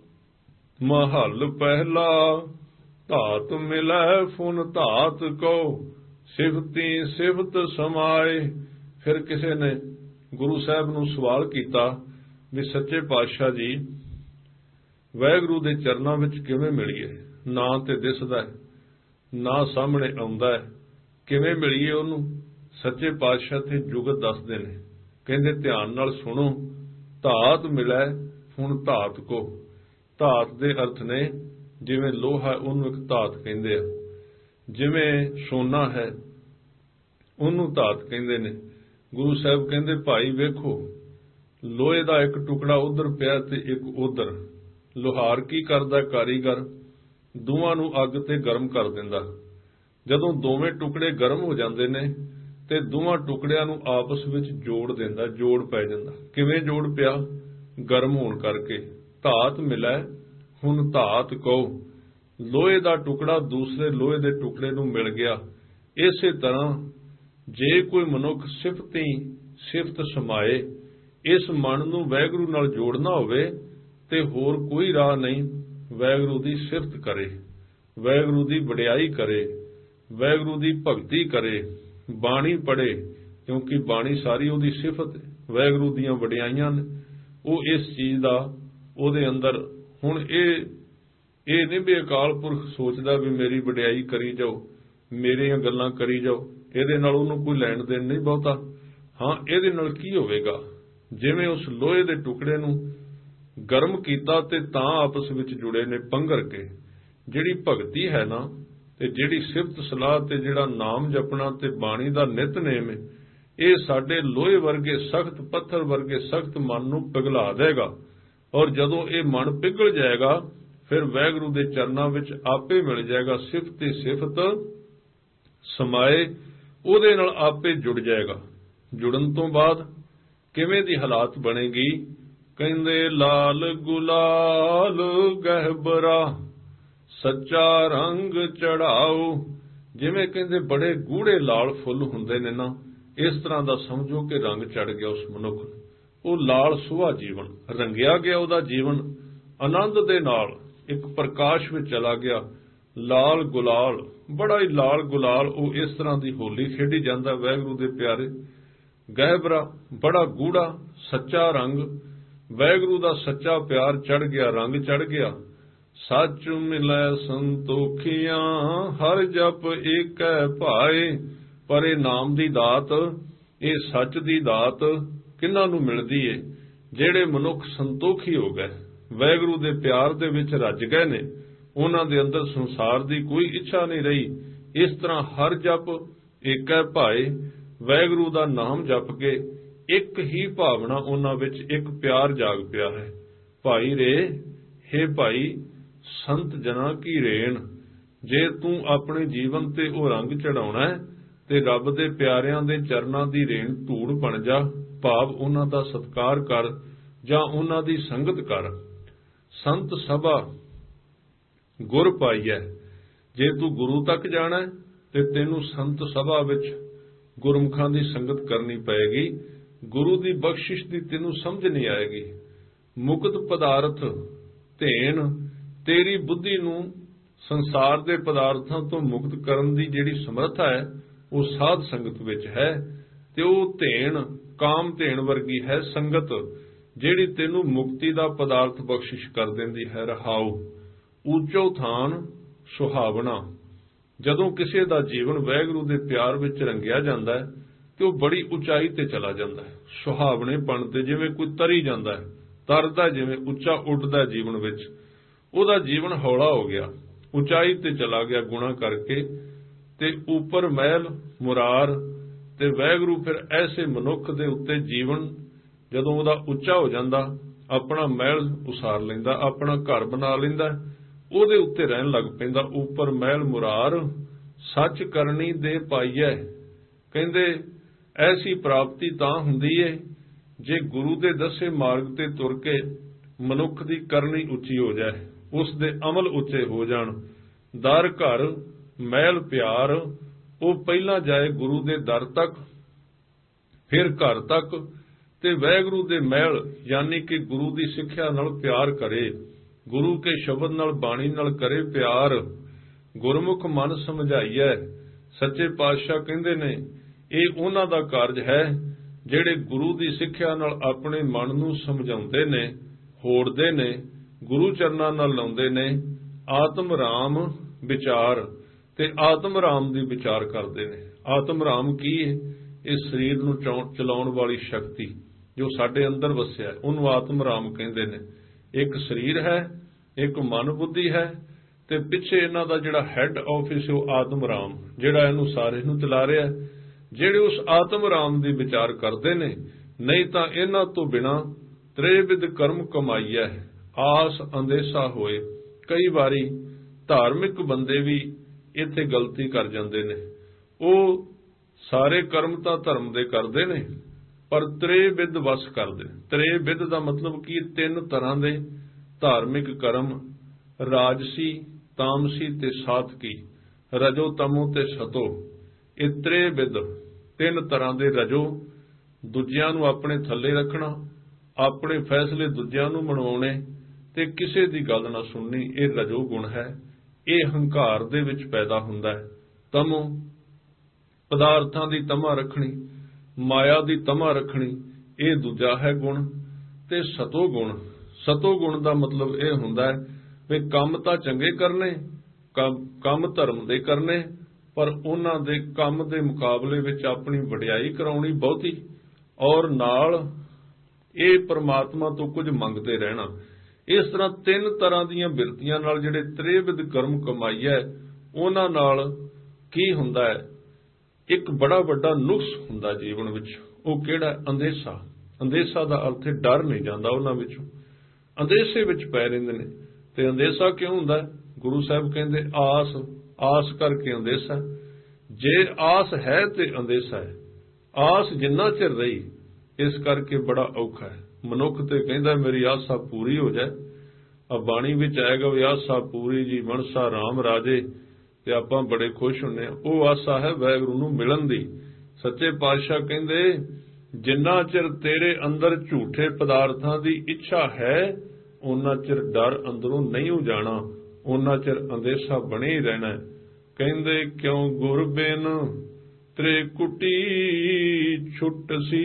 ਮਹੱਲ ਪਹਿਲਾ, ਧਾਤ ਮਿਲੈ ਫੁਨ ਧਾਤ ਕੋ, ਸਿਫਤੀ ਸਿਫਤ ਸਮਾਏ। ਫਿਰ ਕਿਸੇ ਨੇ ਗੁਰੂ ਸਾਹਿਬ ਨੂੰ ਸਵਾਲ ਕੀਤਾ ਵੀ ਸੱਚੇ ਪਾਤਸ਼ਾਹ ਜੀ, ਵਾਹਿਗੁਰੂ ਦੇ ਚਰਨਾਂ ਵਿੱਚ ਕਿਵੇਂ ਮਿਲੀਏ? ਨਾ ਤੇ ਦਿਸਦਾ ਹੈ, ਨਾ ਸਾਹਮਣੇ ਆਉਂਦਾ ਹੈ, ਕਿਵੇਂ ਮਿਲੀਏ ਉਹਨੂੰ? ਸੱਚੇ ਪਾਤਸ਼ਾਹ ਤੇ ਜੁਗਤ ਦੱਸਦੇ ਨੇ, ਕਹਿੰਦੇ ਧਿਆਨ ਨਾਲ ਸੁਣੋ। ਧਾਤ ਮਿਲੈ ਹੁਣ ਧਾਤ ਕੋ। ਧਾਤ ਦੇ ਅਰਥ ਨੇ ਜਿਵੇਂ ਲੋਹਾ ਉਹਨੂੰ ਇੱਕ ਧਾਤ ਕਹਿੰਦੇ ਆ, ਜਿਵੇਂ ਸੋਨਾ ਹੈ ਉਹਨੂੰ ਧਾਤ ਕਹਿੰਦੇ ਨੇ। ਗੁਰੂ ਸਾਹਿਬ ਕਹਿੰਦੇ ਭਾਈ ਵੇਖੋ, ਲੋਹੇ ਦਾ ਇੱਕ ਟੁਕੜਾ ਉਧਰ ਪਿਆ ਤੇ ਇੱਕ ਉਧਰ। ਲੋਹਾਰ ਕੀ ਕਰਦਾ? ਕਾਰੀਗਰ ਦੋਵਾਂ ਨੂੰ ਅੱਗ ਤੇ ਗਰਮ ਕਰ ਦਿੰਦਾ। ਜਦੋਂ ਦੋਵੇਂ ਟੁਕੜੇ ਗਰਮ ਹੋ ਜਾਂਦੇ ਨੇ ਤੇ ਦੋਵਾਂ ਟੁਕੜਿਆਂ ਨੂੰ ਆਪਸ ਵਿੱਚ ਜੋੜ ਦਿੰਦਾ, ਜੋੜ ਪੈ ਜਾਂਦਾ। ਕਿਵੇਂ ਜੋੜ ਪਿਆ? ਗਰਮ ਹੋਣ ਕਰਕੇ। ਧਾਤ ਮਿਲੈ ਹੁਣ ਧਾਤ ਕਹੋ, ਲੋਹੇ ਦਾ ਟੁਕੜਾ ਦੂਸਰੇ ਲੋਹੇ ਦੇ ਟੁਕੜੇ ਨੂੰ ਮਿਲ ਗਿਆ। ਇਸੇ ਤਰ੍ਹਾਂ ਜੇ ਕੋਈ ਮਨੁੱਖ ਸਿਫਤੀ ਸਿਫਤ ਸਮਾਏ, ਇਸ ਮਨ ਨੂੰ ਵਾਹਿਗੁਰੂ ਨਾਲ ਜੋੜਨਾ ਹੋਵੇ ਤੇ ਹੋਰ ਕੋਈ ਰਾਹ ਨਹੀਂ। ਵਾਹਿਗੁਰੂ ਦੀ ਸਿਫਤ ਕਰੇ, ਵਾਹਿਗੁਰੂ ਦੀ ਵਡਿਆਈ ਕਰੇ, ਵਾਹਿਗੁਰੂ ਦੀ ਭਗਤੀ ਕਰੇ, ਬਾਣੀ ਪੜ੍ਹੇ, ਕਿਉਂਕਿ ਬਾਣੀ ਸਾਰੀ ਉਹਦੀ ਸਿਫਤ, ਵਾਹਿਗੁਰੂ ਦੀਆਂ ਵਡਿਆਈਆਂ ਨੇ। ਉਹ ਇਸ ਚੀਜ਼ ਦਾ ਉਹਦੇ ਅੰਦਰ, ਹੁਣ ਇਹ ਇਹ ਨਹੀਂ ਵੀ ਅਕਾਲ ਪੁਰਖ ਸੋਚਦਾ ਵੀ ਮੇਰੀ ਵਡਿਆਈ ਕਰੀ ਜਾਓ, ਮੇਰੀਆਂ ਗੱਲਾਂ ਕਰੀ ਜਾਓ, ਇਹਦੇ ਨਾਲ ਉਹਨੂੰ ਕੋਈ ਲੈਣ ਦੇਣ ਨਹੀਂ ਬਹੁਤਾ। ਹਾਂ, ਇਹਦੇ ਨਾਲ ਕੀ ਹੋਵੇਗਾ? ਜਿਵੇਂ ਉਸ ਲੋਹੇ ਦੇ ਟੁਕੜੇ ਨੂੰ ਗਰਮ ਕੀਤਾ ਤੇ ਤਾਂ ਆਪਸ ਵਿੱਚ ਜੁੜੇ ਨੇ ਪੰਘਰ ਕੇ। ਜਿਹੜੀ ਭਗਤੀ ਹੈ ਨਾ, ਤੇ ਜਿਹੜੀ ਸਿਫਤ ਸਲਾਹ ਤੇ ਜਿਹੜਾ ਨਾਮ ਜਪਣਾ ਤੇ ਬਾਣੀ ਦਾ ਨਿਤਨੇਮ ਹੈ, ਇਹ ਸਾਡੇ ਲੋਹੇ ਵਰਗੇ ਸਖਤ ਪੱਥਰ ਵਰਗੇ ਸਖਤ ਮਨ ਨੂੰ ਪਿਘਲਾ ਦੇਗਾ। ਔਰ ਜਦੋਂ ਇਹ ਮਨ ਪਿਘਲ ਜਾਏਗਾ ਫਿਰ ਵਾਹਿਗੁਰੂ ਦੇ ਚਰਨਾਂ ਵਿੱਚ ਆਪੇ ਮਿਲ ਜਾਏਗਾ। ਸਿਫਤ ਤੇ ਸਿਫਤ ਸਮਾਏ, ਉਹਦੇ ਨਾਲ ਆਪੇ ਜੁੜ ਜਾਏਗਾ। ਜੁੜਨ ਤੋਂ ਬਾਅਦ ਕਿਵੇਂ ਦੀ ਹਾਲਾਤ ਬਣੇਗੀ? ਕਹਿੰਦੇ ਲਾਲ ਗੁਲਾਲ ਗਹਿਬਰਾ ਸੱਚਾ ਰੰਗ ਚੜਾਓ। ਜਿਵੇਂ ਕਹਿੰਦੇ ਬੜੇ ਗੂੜੇ ਲਾਲ ਫੁੱਲ ਹੁੰਦੇ ਨੇ ਨਾ, ਇਸ ਤਰ੍ਹਾਂ ਦਾ ਸਮਝੋ ਕਿ ਰੰਗ ਚੜ ਗਿਆ ਉਸ ਮਨੁੱਖ ਨੂੰ। ਉਹ ਲਾਲ ਸੁਹਾ ਜੀਵਨ ਰੰਗਿਆ ਗਿਆ, ਉਹਦਾ ਜੀਵਨ ਆਨੰਦ ਦੇ ਨਾਲ ਇੱਕ ਪ੍ਰਕਾਸ਼ ਵਿੱਚ ਚਲਾ ਗਿਆ। ਲਾਲ ਗੁਲਾਲ, ਬੜਾ ਹੀ ਲਾਲ ਗੁਲਾਲ, ਉਹ ਇਸ ਤਰ੍ਹਾਂ ਦੀ ਹੋਲੀ ਖੇਡੀ ਜਾਂਦਾ ਵਾਹਿਗੁਰੂ ਦੇ ਪਿਆਰੇ। ਗਹਿਬਰਾ, ਬੜਾ ਗੂੜਾ ਸੱਚਾ ਰੰਗ, ਵਾਹਿਗੁਰੂ ਦਾ ਸੱਚਾ ਪਿਆਰ ਚੜ ਗਿਆ, ਰੰਗ ਚੜ ਗਿਆ। ਸੱਚ ਮਿਲੈ ਸੰਤੋਖੀਆਂ ਹਰ ਜਪ ਏਕੈ ਭਾਏ। ਪਰ ਇਹ ਨਾਮ ਦੀ ਦਾਤ, ਇਹ ਸੱਚ ਦੀ ਦਾਤ ਕਿਹਨਾਂ ਨੂੰ ਮਿਲਦੀ ਏ? ਜਿਹੜੇ ਮਨੁੱਖ ਸੰਤੋਖੀ ਹੋ ਗਏ, ਵਾਹਿਗੁਰੂ ਦੇ ਪਿਆਰ ਦੇ ਵਿੱਚ ਰੱਜ ਗਏ ਨੇ, ਉਹਨਾਂ ਦੇ ਅੰਦਰ ਸੰਸਾਰ ਦੀ ਕੋਈ ਇੱਛਾ ਨਹੀਂ ਰਹੀ। ਇਸ ਤਰ੍ਹਾਂ ਹਰ ਜਪ ਏਕੈ ਭਾਏ, ਵਾਹਿਗੁਰੂ ਦਾ ਨਾਮ ਜਪ ਕੇ ਇੱਕ ਹੀ ਭਾਵਨਾ ਉਹਨਾਂ ਵਿੱਚ, ਇੱਕ ਪਿਆਰ ਜਾਗ ਪਿਆ ਹੈ। ਭਾਈ ਰੇ, ਹੇ ਭਾਈ, ਸੰਤ ਜਨਾਂ ਕੀ ਰੇਣ। ਜੇ ਤੂੰ ਆਪਣੇ ਜੀਵਨ ਤੇ ਉਹ ਰੰਗ ਚੜਾਉਣਾ ਹੈ ਤੇ ਰੱਬ ਦੇ ਪਿਆਰਿਆਂ ਦੇ ਚਰਨਾਂ ਦੀ ਰੇਣ ਧੂੜ ਬਣ ਜਾ, ਭਾਵ ਉਹਨਾਂ ਦਾ ਸਤਿਕਾਰ ਕਰ ਜਾਂ ਉਹਨਾਂ ਦੀ ਸੰਗਤ ਕਰ। ਸੰਤ ਸਭਾ ਗੁਰ ਪਾਈਐ। ਜੇ ਤੂੰ ਗੁਰੂ ਤੱਕ ਜਾਣਾ ਤੇ ਤੈਨੂੰ ਸੰਤ ਸਭਾ ਵਿੱਚ ਗੁਰਮੁਖਾਂ ਦੀ ਸੰਗਤ ਕਰਨੀ ਪਏਗੀ। ਗੁਰੂ ਦੀ ਬਖਸ਼ਿਸ਼ ਦੀ ਤੈਨੂੰ ਸਮਝ ਨਹੀਂ ਆਏਗੀ। ਮੁਕਤ ਪਦਾਰਥ ਧੇਨ, ਤੇਰੀ ਬੁੱਧੀ ਨੂੰ ਸੰਸਾਰ ਦੇ ਪਦਾਰਥਾਂ ਤੋਂ ਮੁਕਤ ਕਰਨ ਦੀ ਜਿਹੜੀ ਸਮਰੱਥਾ ਹੈ ਉਹ ਸਾਧ ਸੰਗਤ ਵਿੱਚ ਹੈ। ਤੇ ਉਹ ਧੇਨ ਕਾਮ ਧੇਨ ਵਰਗੀ ਹੈ ਸੰਗਤ, ਜਿਹੜੀ ਤੈਨੂੰ ਮੁਕਤੀ ਦਾ ਪਦਾਰਥ ਬਖਸ਼ਿਸ਼ ਕਰ ਦਿੰਦੀ ਹੈ। ਰਹਾਉ ਉੱਚੋ ਥਾਨ ਸੁਹਾਵਣਾ। ਜਦੋਂ ਕਿਸੇ ਦਾ ਜੀਵਨ ਵਾਹਿਗੁਰੂ ਦੇ ਪਿਆਰ ਵਿੱਚ ਰੰਗਿਆ ਜਾਂਦਾ ਹੈ ਤੇ ਉਹ ਬੜੀ ਉਚਾਈ ਤੇ ਚਲਾ ਜਾਂਦਾ ਹੈ। ਸੁਹਾਵਣੇ ਪਣ ਤੇ ਜਿਵੇਂ ਕੋਈ ਤਰੀ ਜਾਂਦਾ ਹੈ, ਤਰਦਾ ਜਿਵੇਂ ਉੱਚਾ ਉੱਡਦਾ ਜੀਵਨ ਵਿੱਚ, ਉਹਦਾ ਜੀਵਨ ਹੌਲਾ ਹੋ ਗਿਆ, ਉਚਾਈ ਤੇ ਚਲਾ ਗਿਆ ਗੁਣਾ ਕਰਕੇ। ਤੇ ਉੱਪਰ ਮਹਿਲ ਮੁਰਾਰ, ਤੇ ਵਾਹਿਗੁਰੂ ਫਿਰ ਐਸੇ ਮਨੁੱਖ ਦੇ ਉੱਤੇ ਜੀਵਨ ਜਦੋਂ ਉਹਦਾ ਉੱਚਾ ਹੋ ਜਾਂਦਾ, ਆਪਣਾ ਮਹਿਲ ਉਸਾਰ ਲੈਂਦਾ, ਆਪਣਾ ਘਰ ਬਣਾ ਲੈਂਦਾ, ਉਹਦੇ ਉੱਤੇ ਰਹਿਣ ਲੱਗ ਪੈਂਦਾ। ਉੱਪਰ ਮਹਿਲ ਮੁਰਾਰ ਸੱਚ ਕਰਨੀ ਦੇ ਪਾਈਐ। ਕਹਿੰਦੇ ਐਸੀ ਪ੍ਰਾਪਤੀ ਤਾਂ ਹੁੰਦੀ ਏ ਜੇ ਗੁਰੂ ਦੇ ਦੱਸੇ ਮਾਰਗ ਤੇ ਤੁਰ ਕੇ ਮਨੁੱਖ ਦੀ ਕਰਨੀ ਉੱਚੀ ਹੋ ਜਾਏ, ਉਸ ਦੇ ਅਮਲ ਉੱਚੇ ਹੋ ਜਾਣ। ਦਰ ਘਰ ਮਹਿਲ ਪਿਆਰ, ਉਹ ਪਹਿਲਾਂ ਜਾਏ ਗੁਰੂ ਦੇ ਦਰ ਤੱਕ, ਫਿਰ ਘਰ ਤੱਕ, ਤੇ ਵਾਹਿਗੁਰੂ ਦੇ ਮਹਿਲ ਯਾਨੀ ਕਿ ਗੁਰੂ ਦੀ ਸਿੱਖਿਆ ਨਾਲ ਪਿਆਰ ਕਰੇ, ਗੁਰੂ ਕੇ ਸ਼ਬਦ ਨਾਲ ਬਾਣੀ ਨਾਲ ਕਰੇ ਪਿਆਰ। ਗੁਰਮੁਖ ਮਨ ਸਮਝਾਈਐ, ਸੱਚੇ ਪਾਤਸ਼ਾਹ ਕਹਿੰਦੇ ਨੇ ਇਹ ਉਹਨਾਂ ਦਾ ਕਾਰਜ ਹੈ ਜਿਹੜੇ ਗੁਰੂ ਦੀ ਸਿੱਖਿਆ ਨਾਲ ਆਪਣੇ ਮਨ ਨੂੰ ਸਮਝਾਉਂਦੇ ਨੇ, ਹੋੜਦੇ ਨੇ, ਗੁਰੂ ਚਰਨਾਂ ਨਾਲ ਲਾਉਂਦੇ ਨੇ। ਆਤਮ ਰਾਮ ਵਿਚਾਰ, ਤੇ ਆਤਮ ਰਾਮ ਦੀ ਵਿਚਾਰ ਕਰਦੇ ਨੇ। ਆਤਮ ਰਾਮ ਕੀ ਹੈ? ਇਹ ਸਰੀਰ ਨੂੰ ਚਲਾਉਣ ਵਾਲੀ ਸ਼ਕਤੀ ਜੋ ਸਾਡੇ ਅੰਦਰ ਵਸਿਆ, ਉਹਨੂੰ ਆਤਮ ਰਾਮ ਕਹਿੰਦੇ ਨੇ। ਇੱਕ ਸਰੀਰ ਹੈ, ਇੱਕ ਮਨ ਬੁੱਧੀ ਹੈ, ਤੇ ਪਿੱਛੇ ਇਹਨਾਂ ਦਾ ਜਿਹੜਾ ਹੈੱਡ ਆਫਿਸ ਉਹ ਆਤਮ ਰਾਮ, ਜਿਹੜਾ ਇਹਨੂੰ ਸਾਰੇ ਨੂੰ ਚਲਾ ਰਿਹਾ। ਜਿਹੜੇ ਉਸ ਆਤਮ ਰਾਮ ਦੀ ਵਿਚਾਰ ਕਰਦੇ ਨੇ, ਨਹੀਂ ਤਾਂ ਇਹਨਾਂ ਤੋਂ ਬਿਨਾਂ ਤ੍ਰੇਵਿਧ ਕਰਮ ਕਮਾਈਐ, ਆਸ ਅੰਦੇਸਾ ਹੋਏ। ਕਈ ਵਾਰੀ ਧਾਰਮਿਕ ਬੰਦੇ ਵੀ ਇੱਥੇ ਗਲਤੀ ਕਰ ਜਾਂਦੇ ਨੇ। ਉਹ ਸਾਰੇ ਕਰਮ ਤਾਂ ਧਰਮ ਦੇ ਕਰਦੇ ਨੇ, ਪਰ ਤ੍ਰੇਵਿਧ ਵਸ ਕਰਦੇ। ਤ੍ਰੇਵਿਧ ਦਾ ਮਤਲਬ ਕੀ? ਤਿੰਨ ਤਰ੍ਹਾਂ ਦੇ ਧਾਰਮਿਕ ਕਰਮ, ਰਾਜਸੀ, ਤਾਮਸੀ ਤੇ ਸਾਤਕੀ, ਰਜੋ ਤਮੋ ਤੇ ਸਤੋ। ਇਹ ਤ੍ਰੇਵਿਧ ਤਿੰਨ ਤਰ੍ਹਾਂ ਦੇ। ਰਜੋ, ਦੂਜਿਆਂ ਨੂੰ ਆਪਣੇ ਥੱਲੇ ਰੱਖਣਾ, ਆਪਣੇ ਫੈਸਲੇ ਦੂਜਿਆਂ ਨੂੰ ਮਨਵਾਉਣੇ, ਤੇ ਕਿਸੇ ਦੀ ਗੱਲ ਨਾ ਸੁਣਨੀ, ਇਹ ਰਜੋ ਗੁਣ ਹੈ। ਇਹ ਹੰਕਾਰ ਦੇ ਵਿੱਚ ਪੈਦਾ ਹੁੰਦਾ ਹੈ। ਤਮੋ, ਪਦਾਰਥਾਂ ਦੀ ਤਮਾ ਰੱਖਣੀ, ਮਾਇਆ ਦੀ ਤਮਾ ਰੱਖਣੀ, ਇਹ ਦੂਜਾ ਹੈ ਗੁਣ। ਤੇ ਸਤੋ ਗੁਣ, ਸਤੋ ਗੁਣ ਦਾ ਮਤਲਬ ਇਹ ਹੁੰਦਾ ਹੈ ਵੀ ਕੰਮ ਤਾਂ ਚੰਗੇ ਕਰਨੇ, ਕੰਮ ਧਰਮ ਦੇ ਕਰਨੇ, ਪਰ ਉਹਨਾਂ ਦੇ ਕੰਮ ਦੇ ਮੁਕਾਬਲੇ ਵਿੱਚ ਆਪਣੀ ਵਡਿਆਈ ਕਰਾਉਣੀ ਬਹੁਤੀ, ਔਰ ਨਾਲ ਇਹ ਪਰਮਾਤਮਾ ਤੋਂ ਕੁਝ ਮੰਗਦੇ ਰਹਿਣਾ। ਇਸ ਤਰ੍ਹਾਂ ਤਿੰਨ ਤਰ੍ਹਾਂ ਦੀਆਂ ਬਿਰਤੀਆਂ ਨਾਲ ਜਿਹੜੇ ਤ੍ਰੇਵਿਧ ਕਰਮ ਕਮਾਈਐ, ਉਹਨਾਂ ਨਾਲ ਕੀ ਹੁੰਦਾ ਹੈ? ਇੱਕ ਬੜਾ ਵੱਡਾ ਨੁਕਸ ਹੁੰਦਾ ਜੀਵਨ ਵਿੱਚ। ਉਹ ਕਿਹੜਾ? ਅੰਦੇਸਾ। ਅੰਦੇਸਾ ਦਾ ਅਰਥ ਹੈ ਡਰ ਨਹੀਂ ਜਾਂਦਾ ਉਹਨਾਂ ਵਿੱਚੋਂ, ਅੰਦੇਸੇ ਵਿੱਚ ਪੈ ਰਹਿੰਦੇ ਨੇ। ਤੇ ਅੰਦੇਸਾ ਕਿਉਂ ਹੁੰਦਾ? ਗੁਰੂ ਸਾਹਿਬ ਕਹਿੰਦੇ ਆਸ, ਆਸ ਕਰਕੇ ਅੰਦੇਸਾ। ਜੇ ਆਸ ਹੈ ਤੇ ਅੰਦੇਸਾ ਹੈ। ਆਸ ਜਿੰਨਾ ਚਿਰ ਰਹੀ, ਇਸ ਕਰਕੇ ਬੜਾ ਔਖਾ ਹੈ। ਮਨੁੱਖ ਤੇ ਕਹਿੰਦਾ ਮੇਰੀ ਆਸਾ ਪੂਰੀ ਹੋ ਜਾਏ। ਆ ਬਾਣੀ ਵਿੱਚ ਆਏਗਾ ਵੀ ਆਸਾ ਪੂਰੀ ਜੀ ਮਨਸਾ ਰਾਮ ਰਾਜੇ, ਤੇ ਆਪਾਂ ਬੜੇ ਖੁਸ਼ ਹੁੰਨੇ ਆ। ਉਹ ਆਸਾ ਹੈ ਵਾਹਿਗੁਰੂ ਨੂੰ ਮਿਲਣ ਦੀ। ਸੱਚੇ ਪਾਤਸ਼ਾਹ ਕਹਿੰਦੇ ਜਿੰਨਾ ਚਿਰ ਤੇਰੇ ਅੰਦਰ ਝੂਠੇ ਪਦਾਰਥਾਂ ਦੀ ਇੱਛਾ ਹੈ, ਉਹਨਾਂ ਚਿਰ ਡਰ ਅੰਦਰੋਂ ਨਹੀਂ ਜਾਣਾ, ਉਹਨਾਂ ਚਿਰ ਅੰਦੇਸਾ ਬਣੇ ਹੀ ਰਹਿਣਾ। ਕਹਿੰਦੇ ਕਿਉਂ ਗੁਰ ਬਿਨ ਤ੍ਰੇ ਕੁਟੀ ਛੁੱਟ ਸੀ,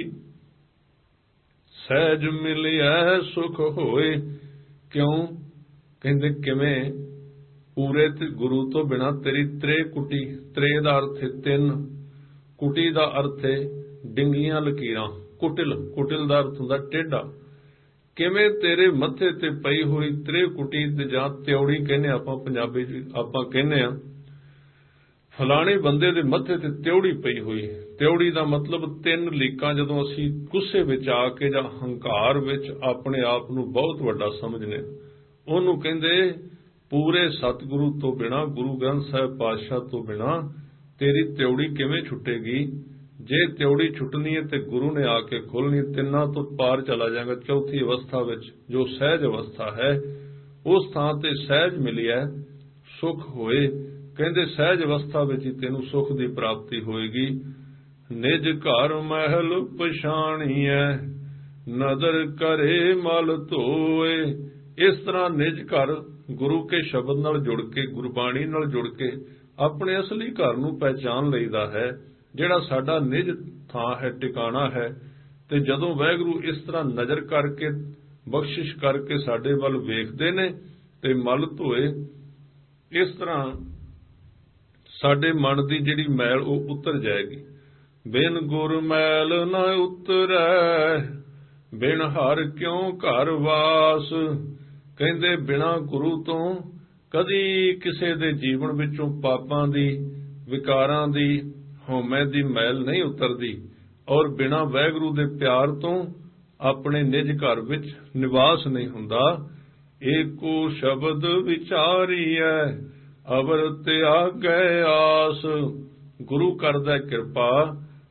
ਸਹਿਜ ਮਿਲਿਆ ਸੁਖ ਹੋਏ। ਕਿਉਂ? ਕਹਿੰਦੇ ਕਿਵੇਂ? ਪੂਰੇ ਤੇ ਗੁਰੂ ਤੋਂ ਬਿਨਾਂ ਤੇਰੀ ਤ੍ਰੇ ਕੁਟੀ, ਤ੍ਰੇ ਦਾ ਅਰਥ ਹੈ ਤਿੰਨ, ਕੁਟੀ ਦਾ ਅਰਥ ਹੈ ਡਿੰਗੀਆਂ ਲਕੀਰਾਂ, ਕੁਟਿਲ, ਕੁਟਿਲ ਦਾ ਅਰਥ ਹੁੰਦਾ ਟੇਢਾ। ਕਿਵੇਂ ਤੇਰੇ ਮੱਥੇ ਤੇ ਪਈ ਹੋਈ ਤ੍ਰੇ ਕੁਟੀ, ਤੇ ਜਾਂ ਤਿਉੜੀ ਕਹਿੰਦੇ ਆਪਾਂ ਪੰਜਾਬੀ ਚ, ਆਪਾਂ ਕਹਿੰਦੇ ਆ ਫਲਾਣੇ ਬੰਦੇ ਦੇ ਮੱਥੇ ਤੇ ਤਿਉੜੀ ਪਈ ਹੋਈ। ਤਿਉੜੀ ਦਾ ਮਤਲਬ ਤਿੰਨ ਲੀਕਾਂ। ਜਦੋਂ ਅਸੀਂ ਗੁੱਸੇ ਵਿੱਚ ਆ ਕੇ ਜਾਂ ਹੰਕਾਰ ਵਿੱਚ ਆਪਣੇ ਆਪ ਨੂੰ ਬਹੁਤ ਵੱਡਾ ਸਮਝਨੇ, ਉਹਨੂੰ ਕਹਿੰਦੇ ਪੂਰੇ ਸਤਿਗੁਰੂ ਤੋਂ ਬਿਨਾਂ, ਗੁਰੂ ਗ੍ਰੰਥ ਸਾਹਿਬ ਪਾਤਸ਼ਾਹ ਤੋਂ ਬਿਨਾਂ ਤੇਰੀ ਤਿਉੜੀ ਕਿਵੇਂ ਛੁੱਟੇਗੀ? ਜੇ ਤਿਉੜੀ ਛੁੱਟਣੀ ਹੈ ਤੇ ਗੁਰੂ ਨੇ ਆ ਕੇ ਖੋਲਣੀ। ਤਿੰਨਾਂ ਤੋਂ ਪਾਰ ਚਲਾ ਜਾਏਗਾ ਚੌਥੀ ਅਵਸਥਾ ਵਿੱਚ, ਜੋ ਸਹਿਜ ਅਵਸਥਾ ਹੈ। ਉਸ ਥਾਂ ਤੇ ਸਹਿਜ ਮਿਲਿਆ ਸੁਖ ਹੋਏ। ਕਹਿੰਦੇ ਸਹਿਜ ਅਵਸਥਾ ਵਿੱਚ ਹੀ ਤੈਨੂੰ ਸੁਖ ਦੀ ਪ੍ਰਾਪਤੀ ਹੋਏਗੀ। ਨਿਜ ਘਰ ਮਹਿਲ ਪਛਾਣੀਐ, ਨਦਰ ਕਰੇ ਮਲ ਧੋਏ। ਇਸ ਤਰ੍ਹਾਂ ਨਿਜ ਘਰ ਗੁਰੂ ਕੇ ਸ਼ਬਦ ਨਾਲ ਜੁੜ ਕੇ, ਗੁਰਬਾਣੀ ਨਾਲ ਜੁੜ ਕੇ ਆਪਣੇ ਅਸਲੀ ਘਰ ਨੂੰ ਪਹਿਚਾਨ ਲਈਦਾ ਹੈ, ਜਿਹੜਾ ਸਾਡਾ ਨਿਜ ਥਾਂ ਹੈ, ਟਿਕਾਣਾ ਹੈ। ਤੇ ਜਦੋਂ ਵਾਹਿਗੁਰੂ ਇਸ ਤਰ੍ਹਾਂ ਨਜ਼ਰ ਕਰਕੇ, ਬਖਸ਼ਿਸ਼ ਕਰਕੇ ਸਾਡੇ ਵੱਲ ਵੇਖਦੇ ਨੇ ਤੇ ਮਲ ਧੋਏ, ਇਸ ਤਰ੍ਹਾਂ ਸਾਡੇ ਮਨ ਦੀ ਜਿਹੜੀ ਮੈਲ ਉਹ ਉਤਰ ਜਾਏਗੀ। ਬਿਨ ਗੁਰ ਮੈਲ ਨਾ ਉਤਰੈ, ਬਿਨ ਹਰ ਕਿਉਂ ਘਰ ਵਾਸ। ਕਹਿੰਦੇ ਬਿਨਾਂ ਗੁਰੂ ਤੋਂ ਕਦੀ ਕਿਸੇ ਦੇ ਜੀਵਨ ਵਿੱਚੋਂ ਪਾਪਾਂ ਦੀ, ਵਿਕਾਰਾਂ ਦੀ, ਹਉਮੈ ਦੀ ਮੈਲ ਨਹੀਂ ਉਤਰਦੀ, ਔਰ ਬਿਨਾਂ ਵਾਹਿਗੁਰੂ ਦੇ ਪਿਆਰ ਤੋਂ ਆਪਣੇ ਨਿਜ ਘਰ ਵਿੱਚ ਨਿਵਾਸ ਨਹੀਂ ਹੁੰਦਾ। ਏਕੋ ਸ਼ਬਦ ਵਿਚਾਰੀਐ, ਅਵਰ ਤਿਆਗੈ ਆਸ। ਗੁਰੂ ਕਰਦਾ ਕਿਰਪਾ,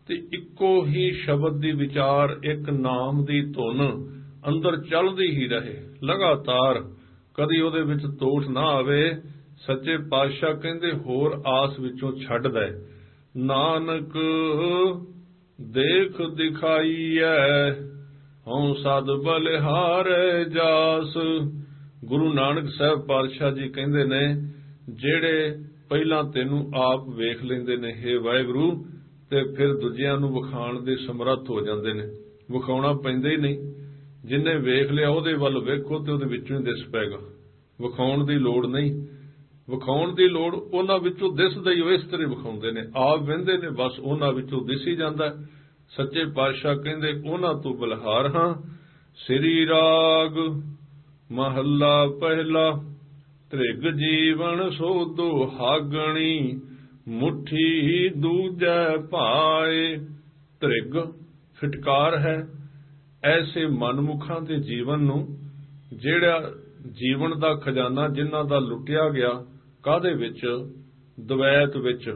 ਤੇ ਇੱਕੋ ਹੀ ਸ਼ਬਦ ਦੀ ਵਿਚਾਰ, ਇੱਕ ਨਾਮ ਦੀ ਧੁਨ ਅੰਦਰ ਚੱਲਦੀ ਹੀ ਰਹੇ ਲਗਾਤਾਰ, ਕਦੀ ਉਹਦੇ ਵਿੱਚ ਤੋਠ ਨਾ ਆਵੇ। ਸੱਚੇ ਪਾਤਸ਼ਾਹ ਕਹਿੰਦੇ ਹੋਰ ਆਸ ਵਿੱਚੋਂ ਛੱਡ ਦੇ। ਨਾਨਕ ਦੇਖ ਦਿਖਾਈਐ ਹਉ ਸਦ ਬਲਿਹਾਰੈ ਜਾਸ। ਗੁਰੂ ਨਾਨਕ ਸਾਹਿਬ ਪਾਤਸ਼ਾਹ ਜੀ ਕਹਿੰਦੇ ਨੇ, ਜਿਹੜੇ ਪਹਿਲਾਂ ਤੈਨੂੰ ਆਪ ਵੇਖ ਲੈਂਦੇ ਨੇ ਹੇ ਵਾਹਿਗੁਰੂ, ਤੇ ਫਿਰ ਦੂਜਿਆਂ ਨੂੰ ਵਿਖਾਉਣ ਦੇ ਸਮਰੱਥ ਹੋ ਜਾਂਦੇ ਨੇ। ਵਿਖਾਉਣਾ ਪੈਂਦਾ ਹੀ ਨਹੀਂ, ਜਿੰਨੇ ਵੇਖ ਲਿਆ ਉਹਦੇ ਵੱਲ ਵੇਖੋ ਤੇ ਉਹਦੇ ਵਿੱਚੋਂ ਹੀ ਦਿਸ ਪਏਗਾ। ਵਿਖਾਉਣ ਦੀ ਲੋੜ ਨਹੀਂ, ਵਿਖਾਉਣ ਦੀ ਲੋੜ ਉਹਨਾਂ ਵਿੱਚੋਂ ਦਿਸਦਾ ਹੀ ਉਹ ਇਸ ਤਰ੍ਹਾਂ ਵਿਖਾਉਂਦੇ ਨੇ। ਆਪ ਵਹਿੰਦੇ ਨੇ, ਬਸ ਉਹਨਾਂ ਵਿੱਚੋਂ ਦਿਸ ਹੀ ਜਾਂਦਾ। ਸੱਚੇ ਪਾਤਸ਼ਾਹ ਕਹਿੰਦੇ ਉਹਨਾਂ ਤੋਂ ਬਲਿਹਾਰ ਹਾਂ। ਸ੍ਰੀ ਰਾਗ ਮਹੱਲਾ ਪਹਿਲਾ। ਤ੍ਰਿਗ ਜੀਵਨ ਸੋਧੋ ਹਾਗਣੀ ਮੁੱਠੀ ਦੂਜੈ ਭਾਏ। ਤ੍ਰਿਗ ਫਿਟਕਾਰ ਹੈ ਐਸੇ ਮਨਮੁਖਾਂ ਦੇ ਜੀਵਨ ਨੂੰ, ਜਿਹੜਾ ਜੀਵਨ ਦਾ ਖਜ਼ਾਨਾ ਜਿਨ੍ਹਾਂ ਦਾ ਲੁੱਟਿਆ ਗਿਆ ਕਾਹਦੇ ਵਿੱਚ, ਦਵੈਤ ਵਿੱਚ।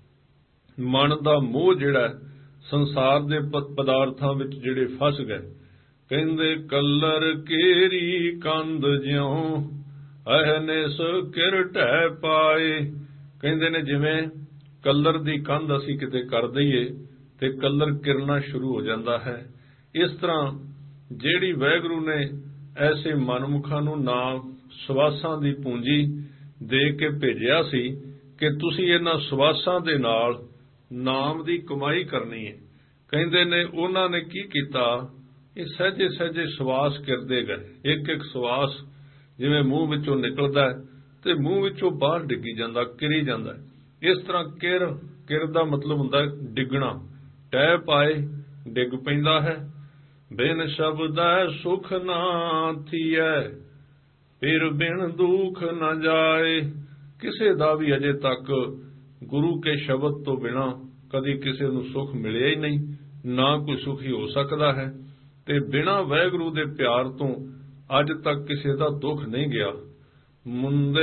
ਮਨ ਦਾ ਮੋਹ ਜਿਹੜਾ ਸੰਸਾਰ ਦੇ ਪਦਾਰਥਾਂ ਵਿੱਚ ਜਿਹੜੇ ਫਸ ਗਏ। ਕਹਿੰਦੇ ਕਲਰ ਕੇਰੀ ਕੰਧ ਜਿਉ ਅਹਨਿਸ ਕਿਰ ਢਹਿ ਪਾਏ। ਕਹਿੰਦੇ ਨੇ ਜਿਵੇਂ ਕਲਰ ਦੀ ਕੰਧ ਅਸੀਂ ਕਿਤੇ ਕਰ ਦਈਏ ਤੇ ਕਲਰ ਕਿਰਨਾ ਸ਼ੁਰੂ ਹੋ ਜਾਂਦਾ ਹੈ। ਇਸ ਤਰ੍ਹਾਂ ਜਿਹੜੀ ਵਾਹਿਗੁਰੂ ਨੇ ਐਸੇ ਮਨਮੁਖਾਂ ਨੂੰ ਨਾਮ ਸਵਾਸਾਂ ਦੀ ਪੂੰਜੀ ਦੇ ਕੇ ਭੇਜਿਆ ਸੀ ਕਿ ਤੁਸੀਂ ਇਹਨਾਂ ਸਵਾਸਾਂ ਦੇ ਨਾਲ ਨਾਮ ਦੀ ਕਮਾਈ ਕਰਨੀ ਹੈ। ਕਹਿੰਦੇ ਨੇ ਉਹਨਾਂ ਨੇ ਕੀ ਕੀਤਾ, ਇਹ ਸਹਿਜੇ ਸਹਿਜੇ ਸਵਾਸ ਕਰਦੇ ਗਏ। ਇੱਕ ਇੱਕ ਸਵਾਸ ਜਿਵੇਂ ਮੂੰਹ ਵਿੱਚੋਂ ਨਿਕਲਦਾ ਤੇ ਮੂੰਹ ਵਿੱਚੋਂ ਬਾਹਰ ਡਿੱਗੀ ਜਾਂਦਾ, ਕਿਰੀ ਜਾਂਦਾ। ਇਸ ਤਰ੍ਹਾਂ ਕਿਰ, ਕਿਰ ਦਾ ਮਤਲਬ ਹੁੰਦਾ ਡਿੱਗਣਾ। ਟਹਿ ਪਾਏ, ਡਿੱਗ ਪੈਂਦਾ ਹੈ। ਬਿਨ ਸ਼ਬਦੈ ਸੁਖ ਨਾ ਥੀਐ ਫਿਰ ਬਿਨ ਦੁਖ ਨਾ ਜਾਏ। ਕਿਸੇ ਦਾ ਵੀ ਅਜੇ ਤੱਕ ਗੁਰੂ ਕੇ ਸ਼ਬਦ ਤੋਂ ਬਿਨਾ ਕਦੀ ਕਿਸੇ ਨੂੰ ਸੁਖ ਮਿਲਿਆ ਹੀ ਨਹੀਂ, ਨਾ ਕੋਈ ਸੁਖੀ ਹੋ ਸਕਦਾ ਹੈ। ਤੇ ਬਿਨਾਂ ਵਾਹਿਗੁਰੂ ਦੇ ਪਿਆਰ ਤੋਂ ਅੱਜ ਤੱਕ ਕਿਸੇ ਦਾ ਦੁੱਖ ਨਹੀਂ ਗਿਆ। ਮੁੰਦੇ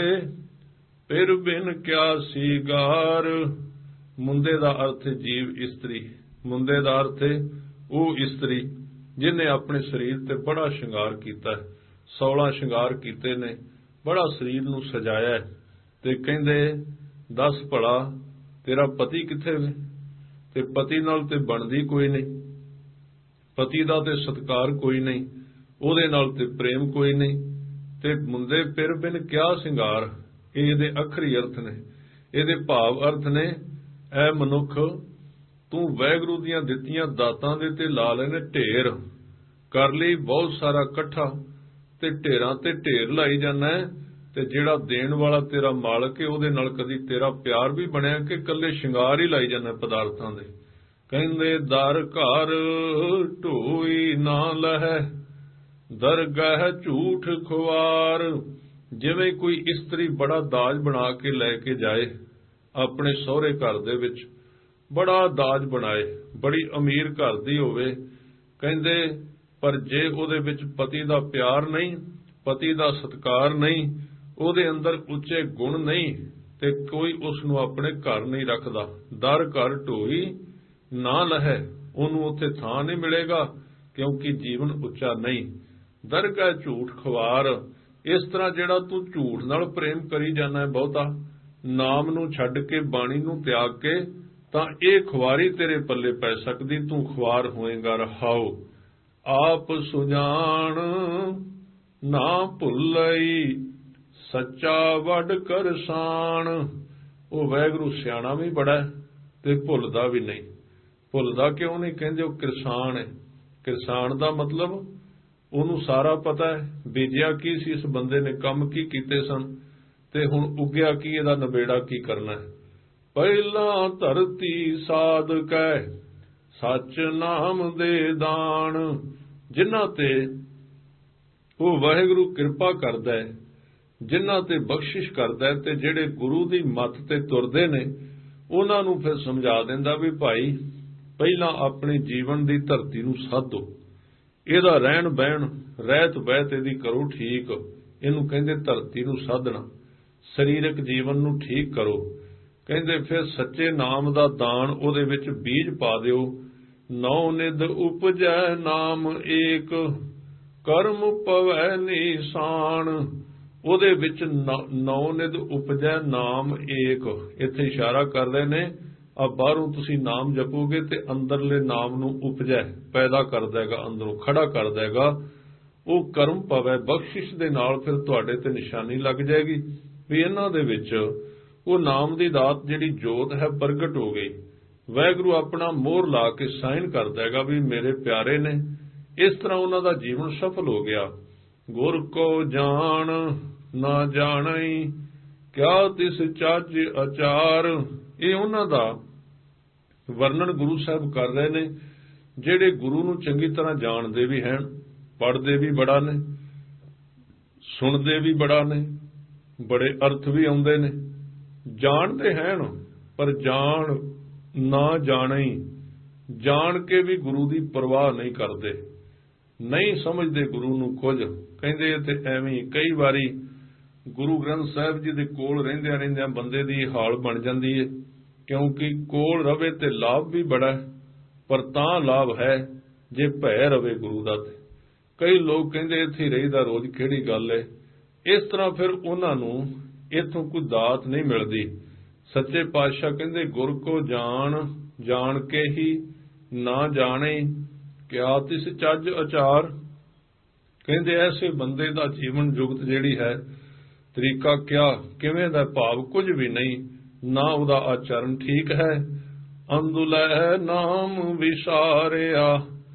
ਫਿਰ ਬਿਨ ਕਿਆ ਸੀਗਾਰ। ਮੁੰਦੇ ਦਾ ਅਰਥ ਜੀਵ ਇਸਤਰੀ। ਮੁੰਦੇ ਦਾ ਅਰਥ ਉਹ ਇਸਤਰੀ ਜਿਹਨੇ ਆਪਣੇ ਸਰੀਰ ਤੇ ਬੜਾ ਸ਼ਿੰਗਾਰ ਕੀਤਾ, ਸੋਲਾਂ ਸ਼ਿੰਗਾਰ ਕੀਤੇ ਨੇ, ਬੜਾ ਸਰੀਰ ਨੂੰ ਸਜਾਇਆ। ਤੇ ਕਹਿੰਦੇ ਦੱਸ ਭਲਾ ਤੇਰਾ ਪਤੀ ਕਿੱਥੇ ਵੇ? ਤੇ ਪਤੀ ਨਾਲ ਤੇ ਬਣਦੀ ਕੋਈ ਨਹੀਂ, ਪਤੀ ਦਾ ਤੇ ਸਤਿਕਾਰ ਕੋਈ ਨਹੀਂ, ਉਹਦੇ ਨਾਲ ਤੇ ਪ੍ਰੇਮ ਕੋਈ ਨਹੀਂ। ਤੇ ਮੁੰਦੇ ਫਿਰ ਬਿਨ ਕਿਆ ਸ਼ਿੰਗਾਰ, ਇਹ ਇਹਦੇ ਅੱਖਰੀ ਅਰਥ ਨੇ, ਇਹਦੇ ਭਾਵ ਅਰਥ ਨੇ। ਐ ਮਨੁੱਖ, ਤੂੰ ਵਾਹਿਗੁਰੂ ਦੀਆਂ ਦਿੱਤੀਆਂ ਦਾਤਾਂ ਦੇ ਤੇ ਲਾ ਲੈਣੇ ਢੇਰ, ਕਰ ਲਈ ਬਹੁਤ ਸਾਰਾ ਇਕੱਠਾ ਤੇ ਢੇਰਾਂ ਤੇ ਢੇਰ ਲਾਈ ਜਾਂਦਾ। ਤੇ ਜਿਹੜਾ ਦੇਣ ਵਾਲਾ ਤੇਰਾ ਮਾਲਕ ਹੈ ਉਹਦੇ ਨਾਲ ਕਦੀ ਤੇਰਾ ਪਿਆਰ ਵੀ ਬਣਿਆ ਕਿ ਇਕੱਲੇ ਸ਼ਿੰਗਾਰ ਹੀ ਲਾਈ ਜਾਂਦਾ ਪਦਾਰਥਾਂ ਦੇ। ਕਹਿੰਦੇ ਦਰ ਘਰ ਢੋਈ ਨਾ ਲਹੈ ਦਰਗਾਹ ਝੂਠ ਖੁਆਰ। ਜਿਵੇਂ ਕੋਈ ਇਸਤਰੀ ਬੜਾ ਦਾਜ ਬਣਾ ਕੇ ਲੈ ਕੇ ਜਾਏ ਆਪਣੇ ਸਹੁਰੇ ਘਰ ਦੇ ਵਿੱਚ, ਬੜਾ ਦਾਜ ਬਣਾਏ, ਬੜੀ ਅਮੀਰ ਘਰ ਦੀ ਹੋਵੇ। ਕਹਿੰਦੇ ਪਰ ਜੇ ਉਹਦੇ ਵਿੱਚ ਪਤੀ ਦਾ ਪਿਆਰ ਨਹੀਂ, ਪਤੀ ਦਾ ਸਤਿਕਾਰ ਨਹੀਂ, ਉਹਦੇ ਅੰਦਰ ਉੱਚੇ ਗੁਣ ਨਹੀਂ, ਤੇ ਕੋਈ ਉਸ ਨੂੰ ਆਪਣੇ ਘਰ ਨਹੀਂ ਰੱਖਦਾ। ਦਰ ਘਰ ਢੋਈ ਨਾ ਲਹੈ, ਉਹਨੂੰ ਉੱਥੇ ਥਾਂ ਨਹੀਂ ਮਿਲੇਗਾ ਕਿਉਂਕਿ ਜੀਵਨ ਉੱਚਾ ਨਹੀਂ। ਦਰਗਾਹ ਝੂਠ ਖਵਾਰ। ਇਸ ਤਰ੍ਹਾਂ ਜਿਹੜਾ ਤੂੰ ਝੂਠ ਨਾਲ ਪ੍ਰੇਮ ਕਰੀ ਜਾਂਦਾ ਹੈ ਬਹੁਤਾ, ਨਾਮ ਨੂੰ ਛੱਡ ਕੇ ਬਾਣੀ ਨੂੰ ਤਿਆਗ ਕੇ, ਤਾਂ ਇਹ ਖੁਆਰੀ ਤੇਰੇ ਪੱਲੇ ਪੈ ਸਕਦੀ, ਤੂੰ ਖੁਆਰ ਹੋਏਗਾ। ਰਹਾਉ ਆਪ ਸੁਜਾਨ ਨਾ ਭੁੱਲਈ ਸੱਚਾ ਵੱਡ ਕਰਸਾਨ। ਉਹ ਵਾਹਿਗੁਰੂ ਸਿਆਣਾ ਵੀ ਬੜਾ ਤੇ ਭੁੱਲਦਾ ਵੀ ਨਹੀਂ। ਭੁੱਲਦਾ ਕਿਉਂ ਨਹੀਂ? ਕਹਿੰਦੇ ਉਹ ਕਿਰਸਾਨ ਹੈ। ਕਿਰਸਾਨ ਦਾ ਮਤਲਬ ਉਹਨੂੰ ਸਾਰਾ ਪਤਾ ਹੈ, ਬੀਜਿਆ ਕੀ ਸੀ ਇਸ ਬੰਦੇ ਨੇ, ਕੰਮ ਕੀ ਕੀਤੇ ਸਨ, ਤੇ ਹੁਣ ਉੱਗਿਆ ਕੀ, ਇਹਦਾ ਨਬੇੜਾ ਕੀ ਕਰਨਾ ਹੈ। ਪਹਿਲਾਂ ਧਰਤੀ ਸਾਧ ਕੈ ਸੱਚ ਨਾਮ ਦੇ ਦਾਨ। ਜਿਨ੍ਹਾਂ ਤੇ ਉਹ ਵਾਹਿਗੁਰੂ ਕਿਰਪਾ ਕਰਦਾ ਹੈ, ਜਿਨ੍ਹਾਂ ਤੇ ਬਖਸ਼ਿਸ਼ ਕਰਦਾ ਹੈ, ਤੇ ਜਿਹੜੇ ਗੁਰੂ ਦੀ ਮੱਤ ਤੇ ਤੁਰਦੇ ਨੇ, ਉਹਨਾਂ ਨੂੰ ਫਿਰ ਸਮਝਾ ਦਿੰਦਾ ਵੀ ਭਾਈ ਪਹਿਲਾਂ ਆਪਣੇ ਜੀਵਨ ਦੀ ਧਰਤੀ ਨੂੰ ਸਾਧੋ, ਇਹਦਾ ਰਹਿਣ ਬਹਿਣ ਰਹਿਤ ਬਹਿਤ ਇਹਦੀ ਕਰੋ ਠੀਕ। ਇਹਨੂੰ ਕਹਿੰਦੇ ਧਰਤੀ ਨੂੰ ਸਾਧਣਾ। ਸਰੀਰਕ ਜੀਵਨ ਨੂੰ ਠੀਕ ਕਰੋ। ਕਹਿੰਦੇ ਫਿਰ ਸੱਚੇ ਨਾਮ ਦਾ ਦਾਨ ਉਹਦੇ ਵਿੱਚ ਬੀਜ ਪਾ ਦਿਓ। ਨੌ ਨਿਧ ਉਪਜੈ ਨਾਮ ਏਕ, ਕਰਮ ਪਵੈ ਨਿਸ਼ਾਨ। ਉਹਦੇ ਵਿੱਚ ਨੌ ਨਿਧ ਉਪਜੈ ਨਾਮ ਏਕ, ਇੱਥੇ ਇਸ਼ਾਰਾ ਕਰਦੇ ਨੇ ਆ ਬਾਹਰੋਂ ਤੁਸੀਂ ਨਾਮ ਜਪੋਗੇ ਤੇ ਅੰਦਰਲੇ ਨਾਮ ਨੂੰ ਉਪਜੈ ਪੈਦਾ ਕਰ ਦੇਗਾ, ਅੰਦਰੋਂ ਖੜਾ ਕਰ ਦੇਗਾ। ਉਹ ਕਰਮ ਪਵੈ, ਬਖਸ਼ਿਸ਼ ਦੇ ਨਾਲ ਫਿਰ ਤੁਹਾਡੇ ਤੇ ਨਿਸ਼ਾਨੀ ਲੱਗ ਜਾਏਗੀ ਵੀ ਇਹਨਾਂ ਦੇ ਵਿੱਚ ਉਹ ਨਾਮ ਦੀ ਦਾਤ ਜਿਹੜੀ ਜੋਤ ਹੈ ਪ੍ਰਗਟ ਹੋ ਗਈ। ਵਾਹਿਗੁਰੂ ਆਪਣਾ ਮੋਹਰ ਲਾ ਕੇ ਸਾਈਨ ਕਰ ਦੇਗਾ ਵੀ ਮੇਰੇ ਪਿਆਰੇ ਨੇ। ਇਸ ਤਰ੍ਹਾਂ ਉਹਨਾਂ ਦਾ ਜੀਵਨ ਸਫਲ ਹੋ ਗਿਆ। ਗੁਰ ਕੋ ਜਾਣ ਨਾ ਜਾਣਈ, ਕਿਆ ਤਿਸ ਚੱਜ ਅਚਾਰ। ਇਹ ਉਹਨਾਂ ਦਾ ਵਰਣਨ ਗੁਰੂ ਸਾਹਿਬ ਕਰ ਰਹੇ ਨੇ, ਜਿਹੜੇ ਗੁਰੂ ਨੂੰ ਚੰਗੀ ਤਰ੍ਹਾਂ ਜਾਣਦੇ ਵੀ ਹਨ, ਪੜ੍ਹਦੇ ਵੀ ਬੜਾ ਨੇ, ਸੁਣਦੇ ਵੀ ਬੜਾ ਨੇ, ਬੜੇ ਅਰਥ ਵੀ ਆਉਂਦੇ ਨੇ, ਜਾਣਦੇ ਹਨ, ਪਰ ਜਾਣ ਨਾ ਜਾਣਈ, ਜਾਣ ਕੇ ਵੀ ਗੁਰੂ ਦੀ ਪਰਵਾਹ ਨਹੀਂ ਕਰਦੇ, ਨਹੀਂ ਸਮਝਦੇ ਗੁਰੂ ਨੂੰ ਕੁਝ। ਕਹਿੰਦੇ ਤੇ ਐਵੇਂ ਕਈ ਵਾਰੀ ਗੁਰੂ ਗ੍ਰੰਥ ਸਾਹਿਬ ਜੀ ਦੇ ਕੋਲ ਰਹਿੰਦਿਆਂ ਰਹਿੰਦਿਆਂ ਬੰਦੇ ਦੀ ਹਾਲ ਬਣ ਜਾਂਦੀ ਹੈ, ਕਿਉਂਕਿ ਕੋਲ ਰਵੇ ਤੇ ਲਾਭ ਵੀ ਬੜਾ, ਪਰ ਤਾਂ ਲਾਭ ਹੈ ਜੇ ਭੈ ਰਵੇ ਗੁਰੂ ਦਾ। ਤੇ ਕਈ ਲੋਕ ਕਹਿੰਦੇ ਇੱਥੇ ਰਹੀਦਾ ਰੋਜ਼ ਕਿਹੜੀ ਗੱਲ ਹੈ। ਇਸ ਤਰ੍ਹਾਂ ਫਿਰ ਉਹਨਾਂ ਨੂੰ ਇੱਥੋਂ ਕੋਈ ਦਾਤ ਨਹੀਂ ਮਿਲਦੀ। ਸੱਚੇ ਪਾਤਸ਼ਾਹ ਕਹਿੰਦੇ ਗੁਰ ਕੋ ਜਾਣ, ਜਾਣ ਕੇ ਹੀ ਨਾ ਜਾਣੇ, ਕਿਆ ਤਿਸ ਚੱਜ ਅਚਾਰ। ਕਹਿੰਦੇ ਐਸੇ ਬੰਦੇ ਦਾ ਜੀਵਨ ਜੁਗਤ ਜਿਹੜੀ ਹੈ ਤਰੀਕਾ ਕਿਆ, ਕਿਵੇਂ ਦਾ ਭਾਵ ਕੁਝ ਵੀ ਨਹੀਂ, ਨਾ ਉਹਦਾ ਆਚਰਨ ਠੀਕ ਹੈ। ਅੰਦੁਲੈ ਨਾਮ ਵਿਸਾਰਿਆ,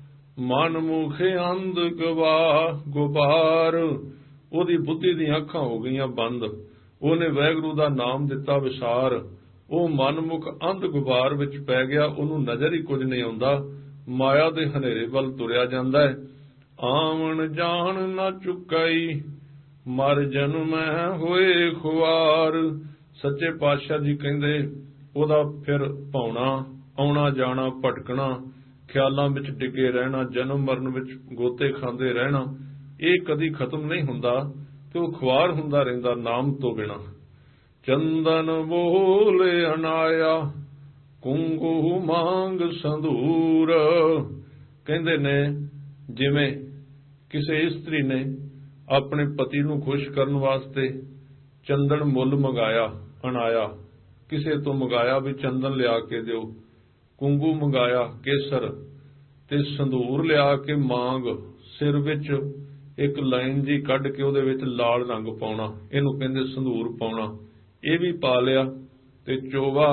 ਮਨ ਮੁਖ ਅੰਧ ਗਵਾ ਗੁਬਾਰ। ਉਹਦੀ ਬੁੱਧੀ ਦੀਆਂ ਅੱਖਾਂ ਹੋ ਗਈਆਂ ਬੰਦ, ਉਹਨੇ ਵਾਹਿਗੁਰੂ ਦਾ ਨਾਮ ਦਿੱਤਾ ਵਿਸਾਰ, ਉਹ ਮਨਮੁਖ ਅੰਧ ਗੁਬਾਰ ਵਿੱਚ ਪੈ ਗਿਆ, ਉਹਨੂੰ ਨਜ਼ਰ ਹੀ ਕੁਝ ਨਹੀਂ ਆਉਂਦਾ, ਮਾਇਆ ਦੇ ਹਨੇਰੇ ਵੱਲ ਤੁਰਿਆ ਜਾਂਦਾ ਹੈ। ਆਵਣ ਜਾਣ ਨਾ ਚੁੱਕਾਈ, ਮਰ ਜਨਮੈ ਹੋਏ ਖੁਆਰ। ਸੱਚੇ ਪਾਤਸ਼ਾਹ ਜੀ ਕਹਿੰਦੇ ਉਹਦਾ ਫਿਰ ਭਾਉਣਾ, ਆਉਣਾ ਜਾਣਾ, ਭਟਕਣਾ, ਖਿਆਲਾਂ ਵਿੱਚ ਡਿੱਗੇ ਰਹਿਣਾ, ਜਨਮ ਮਰਨ ਵਿੱਚ ਗੋਤੇ ਖਾਂਦੇ ਰਹਿਣਾ, ਇਹ ਕਦੀ ਖਤਮ ਨਹੀਂ ਹੁੰਦਾ ਤੇ ਉਹ ਖੁਆਰ ਹੁੰਦਾ ਰਹਿੰਦਾ ਨਾਮ ਤੋਂ ਬਿਨਾਂ। ਚੰਦਨ ਬੋਲੇ ਅਨਾਇਆ, ਕੁੰਗੂ ਮੰਗ ਸੰਧੂਰ। ਕਹਿੰਦੇ ਨੇ ਜਿਵੇਂ ਕਿਸੇ ਇਸਤਰੀ ਨੇ ਆਪਣੇ ਪਤੀ ਨੂੰ ਖੁਸ਼ ਕਰਨ ਵਾਸਤੇ ਚੰਦਨ ਮੁੱਲ ਮੰਗਾਇਆ, ਅਨਾਇਆ ਕਿਸੇ ਤੋਂ ਮੰਗਾਇਆ ਵੀ ਚੰਦਨ ਲਿਆ ਕੇ ਦਿਓ, ਕੁੰਗੂ ਮੰਗਾਇਆ ਕੇਸਰ, ਤੇ ਸੰਧੂਰ ਲਿਆ ਕੇ ਮਾਂਗ, ਸਿਰ ਵਿੱਚ ਇੱਕ ਲਾਈਨ ਜੀ ਕੱਢ ਕੇ ਉਹਦੇ ਵਿੱਚ ਲਾਲ ਰੰਗ ਪਾਉਣਾ, ਇਹਨੂੰ ਕਹਿੰਦੇ ਸੰਧੂਰ ਪਾਉਣਾ, ਇਹ ਵੀ ਪਾ ਲਿਆ। ਤੇ ਚੋਵਾ